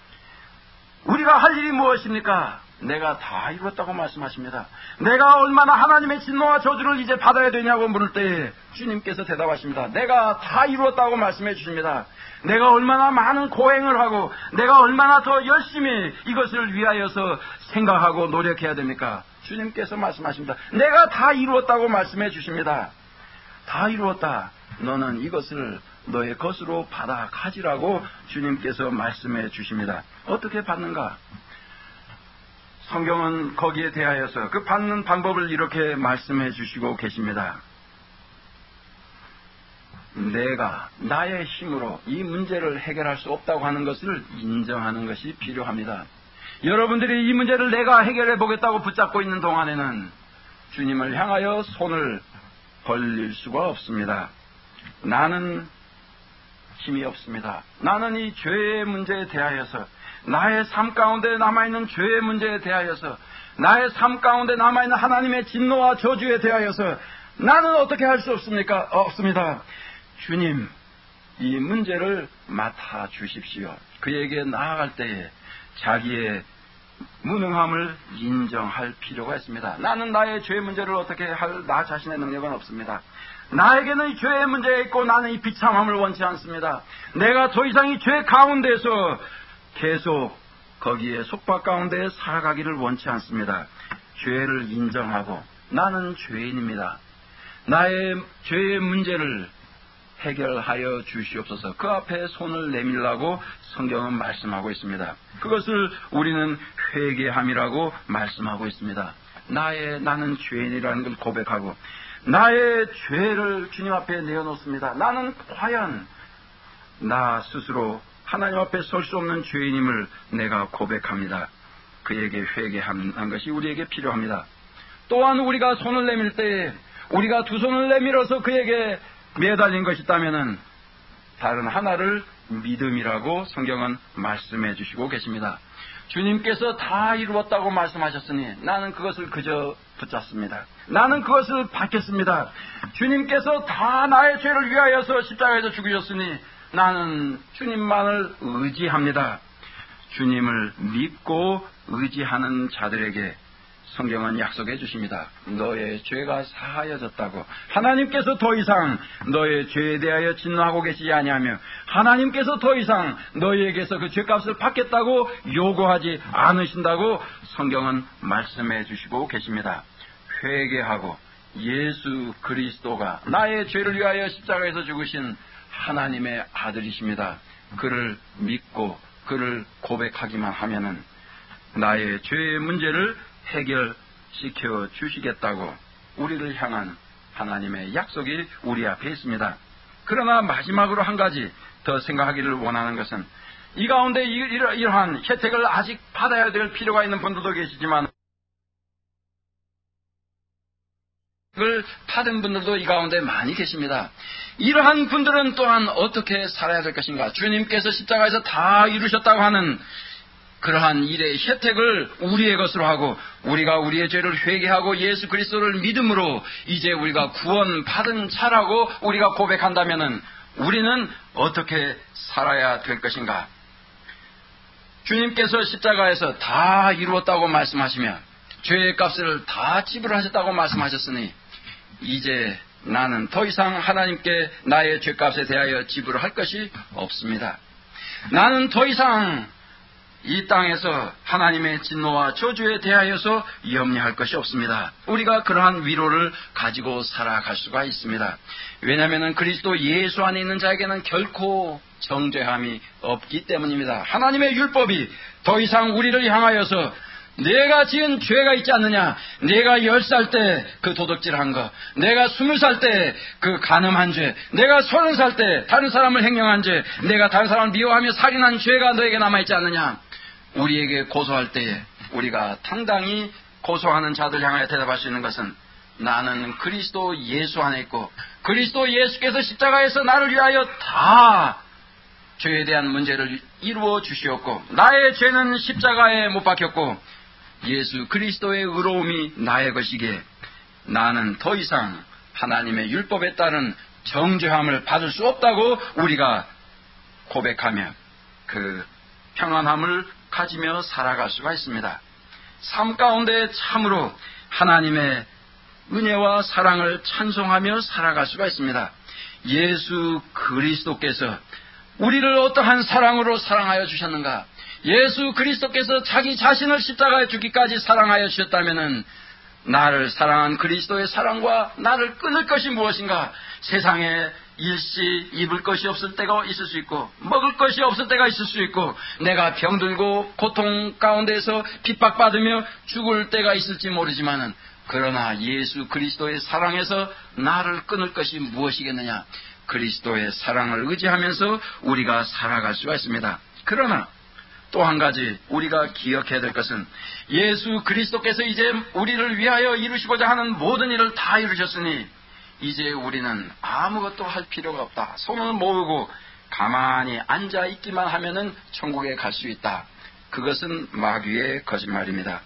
우리가 할 일이 무엇입니까? 내가 다 이루었다고 말씀하십니다. 내가 얼마나 하나님의 진노와 저주를 이제 받아야 되냐고 물을 때 주님께서 대답하십니다. 내가 다 이루었다고 말씀해 주십니다. 내가 얼마나 많은 고행을 하고 내가 얼마나 더 열심히 이것을 위하여서 생각하고 노력해야 됩니까? 주님께서 말씀하십니다. 내가 다 이루었다고 말씀해 주십니다. 다 이루었다. 너는 이것을 너의 것으로 받아 가지라고 주님께서 말씀해 주십니다. 어떻게 받는가? 성경은 거기에 대하여서 그 받는 방법을 이렇게 말씀해 주시고 계십니다. 내가 나의 힘으로 이 문제를 해결할 수 없다고 하는 것을 인정하는 것이 필요합니다. 여러분들이 이 문제를 내가 해결해 보겠다고 붙잡고 있는 동안에는 주님을 향하여 손을 벌릴 수가 없습니다. 나는 힘이 없습니다. 나는 이 죄의 문제에 대하여서 나의 삶 가운데 남아있는 죄의 문제에 대하여서 나의 삶 가운데 남아있는 하나님의 진노와 저주에 대하여서 나는 어떻게 할 수 없습니까? 없습니다. 주님, 이 문제를 맡아 주십시오. 그에게 나아갈 때에 자기의 무능함을 인정할 필요가 있습니다. 나는 나의 죄의 문제를 어떻게 할 나 자신의 능력은 없습니다. 나에게는 이 죄의 문제가 있고 나는 이 비참함을 원치 않습니다. 내가 더 이상 이 죄 가운데서 계속 거기에 속박 가운데 살아가기를 원치 않습니다. 죄를 인정하고 나는 죄인입니다. 나의 죄의 문제를 해결하여 주시옵소서. 그 앞에 손을 내밀라고 성경은 말씀하고 있습니다. 그것을 우리는 회개함이라고 말씀하고 있습니다. 나의 나는 죄인이라는 걸 고백하고 나의 죄를 주님 앞에 내어놓습니다. 나는 과연 나 스스로 하나님 앞에 설 수 없는 죄인임을 내가 고백합니다. 그에게 회개하는 것이 우리에게 필요합니다. 또한 우리가 손을 내밀 때에 우리가 두 손을 내밀어서 그에게 매달린 것이 있다면은 다른 하나를 믿음이라고 성경은 말씀해 주시고 계십니다. 주님께서 다 이루었다고 말씀하셨으니 나는 그것을 그저 붙잡습니다. 나는 그것을 받겠습니다. 주님께서 다 나의 죄를 위하여서 십자가에서 죽으셨으니 나는 주님만을 의지합니다. 주님을 믿고 의지하는 자들에게 성경은 약속해 주십니다. 너의 죄가 사하여졌다고. 하나님께서 더 이상 너의 죄에 대하여 진노하고 계시지 아니하며 하나님께서 더 이상 너희에게서 그 죄값을 받겠다고 요구하지 않으신다고 성경은 말씀해 주시고 계십니다. 회개하고 예수 그리스도가 나의 죄를 위하여 십자가에서 죽으신 하나님의 아들이십니다. 그를 믿고 그를 고백하기만 하면은 나의 죄의 문제를 해결시켜 주시겠다고 우리를 향한 하나님의 약속이 우리 앞에 있습니다. 그러나 마지막으로 한 가지 더 생각하기를 원하는 것은 이 가운데 이러한 혜택을 아직 받아야 될 필요가 있는 분들도 계시지만 을 받은 분들도 이 가운데 많이 계십니다. 이러한 분들은 또한 어떻게 살아야 될 것인가? 주님께서 십자가에서 다 이루셨다고 하는 그러한 일의 혜택을 우리의 것으로 하고 우리가 우리의 죄를 회개하고 예수 그리스도를 믿음으로 이제 우리가 구원 받은 자라고 우리가 고백한다면은 우리는 어떻게 살아야 될 것인가? 주님께서 십자가에서 다 이루었다고 말씀하시며 죄의 값을 다 지불하셨다고 말씀하셨으니 이제 나는 더 이상 하나님께 나의 죄값에 대하여 지불할 것이 없습니다. 나는 더 이상 이 땅에서 하나님의 진노와 저주에 대하여서 염려할 것이 없습니다. 우리가 그러한 위로를 가지고 살아갈 수가 있습니다. 왜냐하면 그리스도 예수 안에 있는 자에게는 결코 정죄함이 없기 때문입니다. 하나님의 율법이 더 이상 우리를 향하여서 내가 지은 죄가 있지 않느냐, 내가 열 살 때 그 도둑질한 거, 내가 스물 살 때 그 간음한 죄, 내가 서른 살 때 다른 사람을 행령한 죄, 내가 다른 사람을 미워하며 살인한 죄가 너에게 남아있지 않느냐, 우리에게 고소할 때에 우리가 당당히 고소하는 자들 향하여 대답할 수 있는 것은 나는 그리스도 예수 안에 있고 그리스도 예수께서 십자가에서 나를 위하여 다 죄에 대한 문제를 이루어 주시었고 나의 죄는 십자가에 못 박혔고 예수 그리스도의 의로움이 나의 것이기에 나는 더 이상 하나님의 율법에 따른 정죄함을 받을 수 없다고 우리가 고백하며 그 평안함을 가지며 살아갈 수가 있습니다. 삶 가운데 참으로 하나님의 은혜와 사랑을 찬송하며 살아갈 수가 있습니다. 예수 그리스도께서 우리를 어떠한 사랑으로 사랑하여 주셨는가? 예수 그리스도께서 자기 자신을 십자가에 죽기까지 사랑하여 주셨다면은 나를 사랑한 그리스도의 사랑과 나를 끊을 것이 무엇인가? 세상에 일시 입을 것이 없을 때가 있을 수 있고 먹을 것이 없을 때가 있을 수 있고 내가 병들고 고통 가운데서 핍박받으며 죽을 때가 있을지 모르지만은 그러나 예수 그리스도의 사랑에서 나를 끊을 것이 무엇이겠느냐? 그리스도의 사랑을 의지하면서 우리가 살아갈 수가 있습니다. 그러나 또 한 가지 우리가 기억해야 될 것은 예수 그리스도께서 이제 우리를 위하여 이루시고자 하는 모든 일을 다 이루셨으니 이제 우리는 아무것도 할 필요가 없다. 손을 모으고 가만히 앉아 있기만 하면은 천국에 갈 수 있다. 그것은 마귀의 거짓말입니다.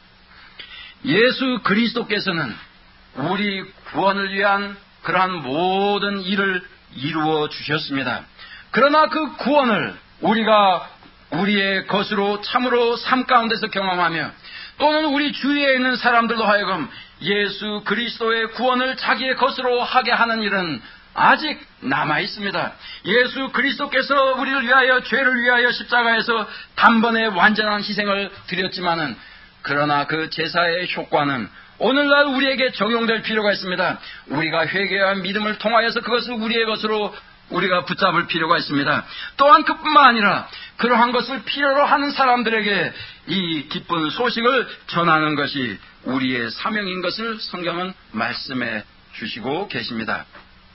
예수 그리스도께서는 우리 구원을 위한 그러한 모든 일을 이루어 주셨습니다. 그러나 그 구원을 우리가 우리의 것으로 참으로 삶 가운데서 경험하며 또는 우리 주위에 있는 사람들로 하여금 예수 그리스도의 구원을 자기의 것으로 하게 하는 일은 아직 남아 있습니다. 예수 그리스도께서 우리를 위하여 죄를 위하여 십자가에서 단번에 완전한 희생을 드렸지만은 그러나 그 제사의 효과는 오늘날 우리에게 적용될 필요가 있습니다. 우리가 회개와 믿음을 통하여서 그것을 우리의 것으로 우리가 붙잡을 필요가 있습니다. 또한 그뿐만 아니라 그러한 것을 필요로 하는 사람들에게 이 기쁜 소식을 전하는 것이 우리의 사명인 것을 성경은 말씀해 주시고 계십니다.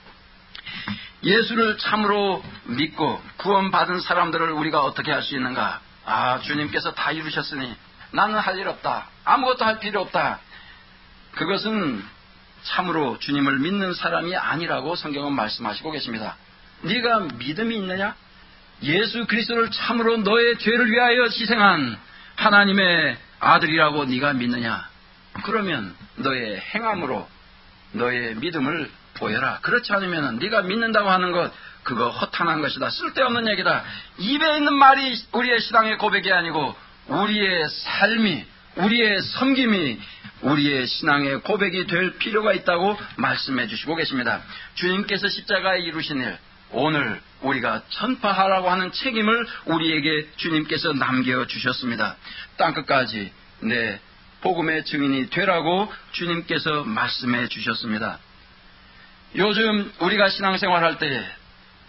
예수를 참으로 믿고 구원받은 사람들을 우리가 어떻게 할 수 있는가? 아, 주님께서 다 이루셨으니 나는 할 일 없다. 아무것도 할 필요 없다. 그것은 참으로 주님을 믿는 사람이 아니라고 성경은 말씀하시고 계십니다. 네가 믿음이 있느냐? 예수 그리스도를 참으로 너의 죄를 위하여 희생한 하나님의 아들이라고 네가 믿느냐? 그러면 너의 행함으로 너의 믿음을 보여라. 그렇지 않으면 네가 믿는다고 하는 것 그거 허탄한 것이다. 쓸데없는 얘기다. 입에 있는 말이 우리의 신앙의 고백이 아니고 우리의 삶이 우리의 섬김이 우리의 신앙의 고백이 될 필요가 있다고 말씀해 주시고 계십니다. 주님께서 십자가에 이루신 일 오늘 우리가 전파하라고 하는 책임을 우리에게 주님께서 남겨주셨습니다. 땅끝까지 내 복음의 증인이 되라고 주님께서 말씀해 주셨습니다. 요즘 우리가 신앙생활할 때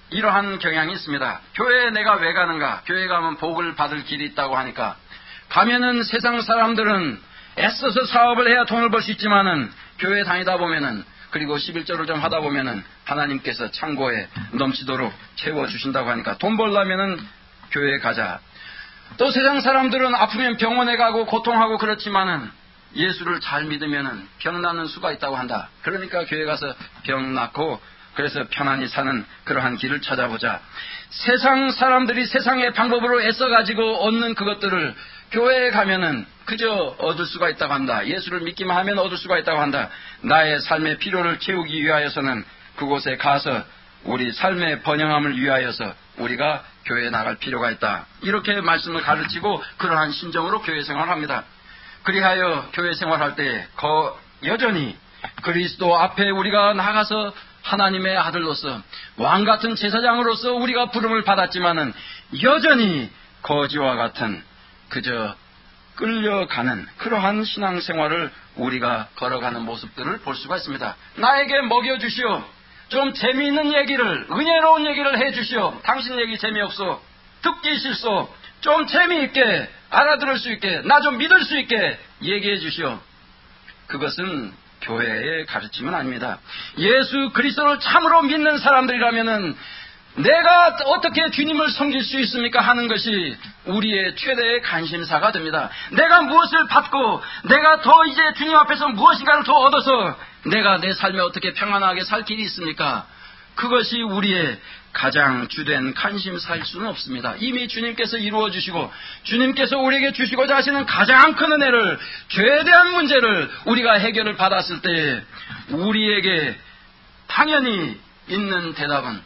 이러한 경향이 있습니다. 교회에 내가 왜 가는가? 교회 가면 복을 받을 길이 있다고 하니까. 가면은 세상 사람들은 애써서 사업을 해야 돈을 벌 수 있지만은 교회 다니다 보면은, 그리고 십일조를 좀 하다 보면은 하나님께서 창고에 넘치도록 채워주신다고 하니까 돈 벌려면은 교회에 가자. 또 세상 사람들은 아프면 병원에 가고 고통하고 그렇지만은 예수를 잘 믿으면은 병 낫는 수가 있다고 한다. 그러니까 교회 가서 병 낫고 그래서 편안히 사는 그러한 길을 찾아보자. 세상 사람들이 세상의 방법으로 애써가지고 얻는 그것들을 교회에 가면은 그저 얻을 수가 있다고 한다. 예수를 믿기만 하면 얻을 수가 있다고 한다. 나의 삶의 필요를 채우기 위하여서는 그곳에 가서 우리 삶의 번영함을 위하여서 우리가 교회에 나갈 필요가 있다. 이렇게 말씀을 가르치고 그러한 심정으로 교회 생활을 합니다. 그리하여 교회 생활할 때 거 여전히 그리스도 앞에 우리가 나가서 하나님의 아들로서 왕같은 제사장으로서 우리가 부름을 받았지만은 여전히 거지와 같은 그저 끌려가는 그러한 신앙생활을 우리가 걸어가는 모습들을 볼 수가 있습니다. 나에게 먹여주시오. 좀 재미있는 얘기를, 은혜로운 얘기를 해주시오. 당신 얘기 재미없어. 듣기 싫소. 좀 재미있게 알아들을 수 있게, 나 좀 믿을 수 있게 얘기해 주시오. 그것은 교회의 가르침은 아닙니다. 예수 그리스도를 참으로 믿는 사람들이라면은 내가 어떻게 주님을 섬길 수 있습니까 하는 것이 우리의 최대의 관심사가 됩니다. 내가 무엇을 받고 내가 더 이제 주님 앞에서 무엇인가를 더 얻어서 내가 내 삶에 어떻게 평안하게 살 길이 있습니까? 그것이 우리의 가장 주된 관심사일 수는 없습니다. 이미 주님께서 이루어 주시고 주님께서 우리에게 주시고자 하시는 가장 큰 은혜를, 죄에 대한 문제를 우리가 해결을 받았을 때 우리에게 당연히 있는 대답은,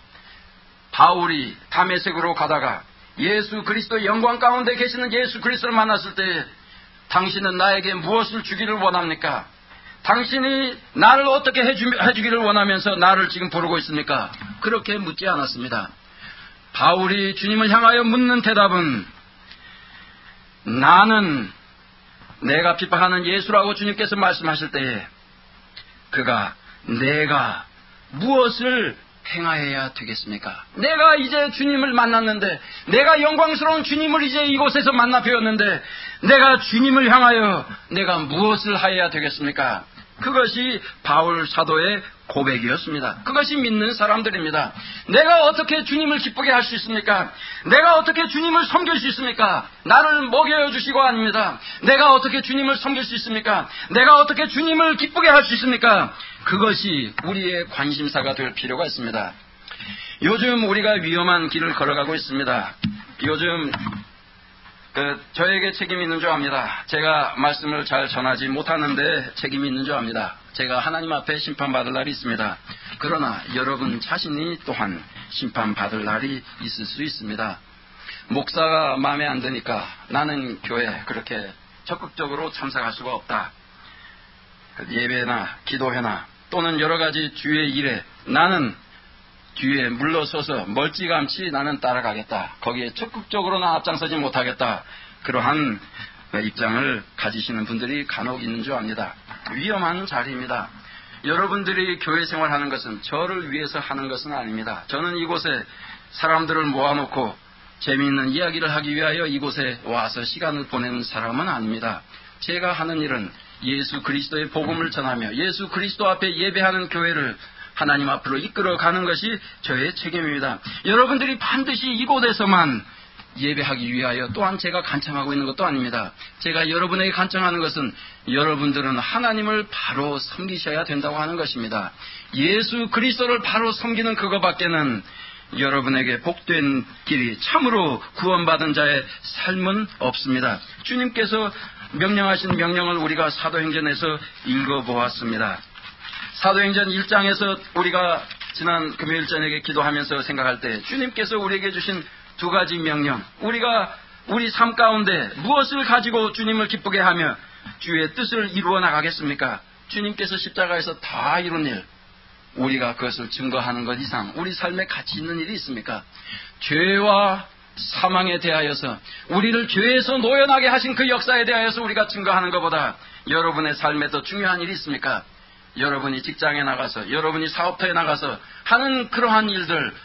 바울이 다메섹으로 가다가 예수 그리스도 영광 가운데 계시는 예수 그리스도를 만났을 때 당신은 나에게 무엇을 주기를 원합니까? 당신이 나를 어떻게 해주, 해주기를 원하면서 나를 지금 부르고 있습니까? 그렇게 묻지 않았습니다. 바울이 주님을 향하여 묻는 대답은, 나는 내가 핍박하는 예수라고 주님께서 말씀하실 때에 그가 내가 무엇을 행하여야 되겠습니까? 내가 이제 주님을 만났는데, 내가 영광스러운 주님을 이제 이곳에서 만나 뵈었는데 내가 주님을 향하여 내가 무엇을 하여야 되겠습니까? 그것이 바울 사도의 고백이었습니다. 그것이 믿는 사람들입니다. 내가 어떻게 주님을 기쁘게 할 수 있습니까? 내가 어떻게 주님을 섬길 수 있습니까? 나를 먹여주시고 아닙니다. 내가 어떻게 주님을 섬길 수 있습니까? 내가 어떻게 주님을 기쁘게 할 수 있습니까? 그것이 우리의 관심사가 될 필요가 있습니다. 요즘 우리가 위험한 길을 걸어가고 있습니다. 요즘 그 저에게 책임이 있는 줄 압니다. 제가 말씀을 잘 전하지 못하는데 책임이 있는 줄 압니다. 제가 하나님 앞에 심판받을 날이 있습니다. 그러나 여러분 자신이 또한 심판받을 날이 있을 수 있습니다. 목사가 마음에 안 드니까 나는 교회에 그렇게 적극적으로 참석할 수가 없다. 예배나 기도회나 또는 여러 가지 주의 일에 나는 뒤에 물러서서 멀찌감치 나는 따라가겠다. 거기에 적극적으로는 앞장서지 못하겠다. 그러한 입장을 가지시는 분들이 간혹 있는 줄 압니다. 위험한 자리입니다. 여러분들이 교회 생활하는 것은 저를 위해서 하는 것은 아닙니다. 저는 이곳에 사람들을 모아놓고 재미있는 이야기를 하기 위하여 이곳에 와서 시간을 보내는 사람은 아닙니다. 제가 하는 일은 예수 그리스도의 복음을 전하며 예수 그리스도 앞에 예배하는 교회를 하나님 앞으로 이끌어가는 것이 저의 책임입니다. 여러분들이 반드시 이곳에서만 예배하기 위하여 또한 제가 간청하고 있는 것도 아닙니다. 제가 여러분에게 간청하는 것은 여러분들은 하나님을 바로 섬기셔야 된다고 하는 것입니다. 예수 그리스도를 바로 섬기는 그것밖에는 여러분에게 복된 길이, 참으로 구원받은 자의 삶은 없습니다. 주님께서 명령하신 명령을 우리가 사도행전에서 읽어보았습니다. 사도행전 일 장에서 우리가 지난 금요일 저녁에 기도하면서 생각할 때 주님께서 우리에게 주신 두 가지 명령, 우리가 우리 삶 가운데 무엇을 가지고 주님을 기쁘게 하며 주의 뜻을 이루어 나가겠습니까? 주님께서 십자가에서 다 이룬 일, 우리가 그것을 증거하는 것 이상 우리 삶에 가치 있는 일이 있습니까? 죄와 사망에 대하여서 우리를 죄에서 노연하게 하신 그 역사에 대하여서 우리가 증거하는 것보다 여러분의 삶에 더 중요한 일이 있습니까? 여러분이 직장에 나가서, 여러분이 사업터에 나가서 하는 그러한 일들,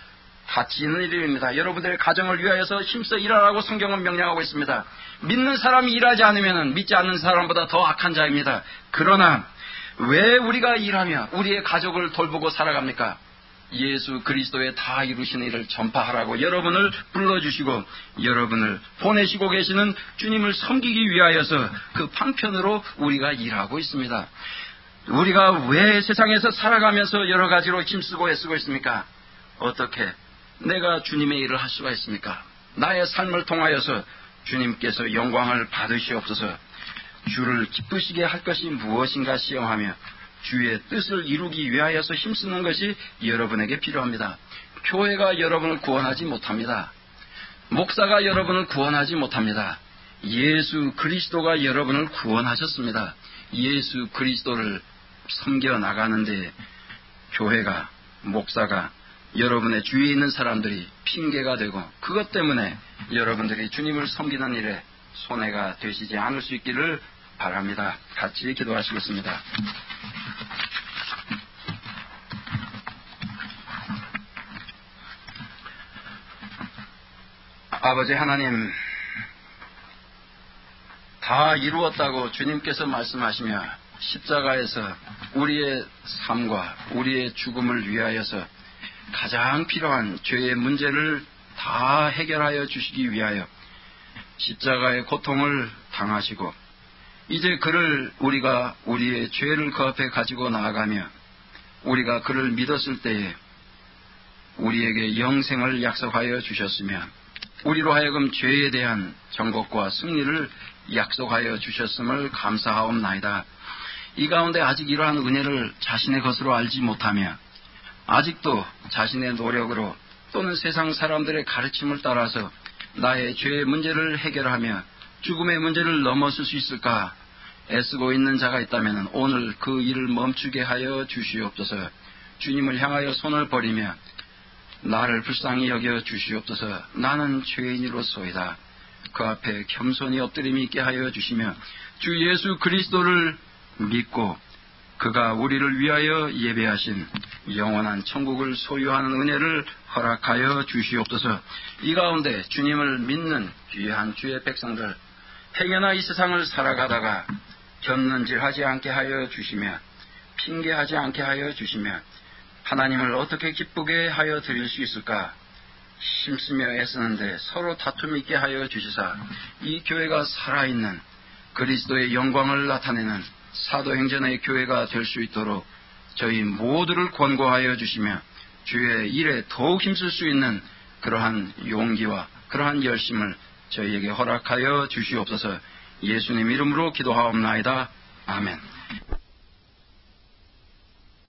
가치 있는 일입니다. 여러분들의 가정을 위하여서 힘써 일하라고 성경은 명령하고 있습니다. 믿는 사람이 일하지 않으면 믿지 않는 사람보다 더 악한 자입니다. 그러나 왜 우리가 일하며 우리의 가족을 돌보고 살아갑니까? 예수 그리스도의 다 이루신 일을 전파하라고 여러분을 불러주시고 여러분을 보내시고 계시는 주님을 섬기기 위하여서 그 방편으로 우리가 일하고 있습니다. 우리가 왜 세상에서 살아가면서 여러 가지로 힘쓰고 애쓰고 있습니까? 어떻게 내가 주님의 일을 할 수가 있습니까? 나의 삶을 통하여서 주님께서 영광을 받으시옵소서. 주를 기쁘시게 할 것이 무엇인가 시험하며 주의 뜻을 이루기 위하여서 힘쓰는 것이 여러분에게 필요합니다. 교회가 여러분을 구원하지 못합니다. 목사가 여러분을 구원하지 못합니다. 예수 그리스도가 여러분을 구원하셨습니다. 예수 그리스도를 섬겨 나가는데 교회가, 목사가, 여러분의 주위에 있는 사람들이 핑계가 되고 그것 때문에 여러분들이 주님을 섬기는 일에 손해가 되시지 않을 수 있기를 바랍니다. 같이 기도하시겠습니다. 아버지 하나님, 다 이루었다고 주님께서 말씀하시며 십자가에서 우리의 삶과 우리의 죽음을 위하여서 가장 필요한 죄의 문제를 다 해결하여 주시기 위하여 십자가의 고통을 당하시고 이제 그를 우리가 우리의 죄를 그 앞에 가지고 나아가며 우리가 그를 믿었을 때에 우리에게 영생을 약속하여 주셨으며 우리로 하여금 죄에 대한 정복과 승리를 약속하여 주셨음을 감사하옵나이다. 이 가운데 아직 이러한 은혜를 자신의 것으로 알지 못하며 아직도 자신의 노력으로 또는 세상 사람들의 가르침을 따라서 나의 죄의 문제를 해결하며 죽음의 문제를 넘어설 수 있을까 애쓰고 있는 자가 있다면 오늘 그 일을 멈추게 하여 주시옵소서. 주님을 향하여 손을 버리며 나를 불쌍히 여겨 주시옵소서. 나는 죄인이로소이다. 그 앞에 겸손히 엎드림이 있게 하여 주시며 주 예수 그리스도를 믿고 그가 우리를 위하여 예배하신 영원한 천국을 소유하는 은혜를 허락하여 주시옵소서. 이 가운데 주님을 믿는 귀한 주의 백성들 행여나 이 세상을 살아가다가 견는질하지 않게 하여 주시며 핑계하지 않게 하여 주시며 하나님을 어떻게 기쁘게 하여 드릴 수 있을까 힘쓰며 애쓰는데 서로 다툼 있게 하여 주시사 이 교회가 살아있는 그리스도의 영광을 나타내는 사도행전의 교회가 될 수 있도록 저희 모두를 권고하여 주시며 주의 일에 더욱 힘쓸 수 있는 그러한 용기와 그러한 열심을 저희에게 허락하여 주시옵소서. 예수님 이름으로 기도하옵나이다. 아멘.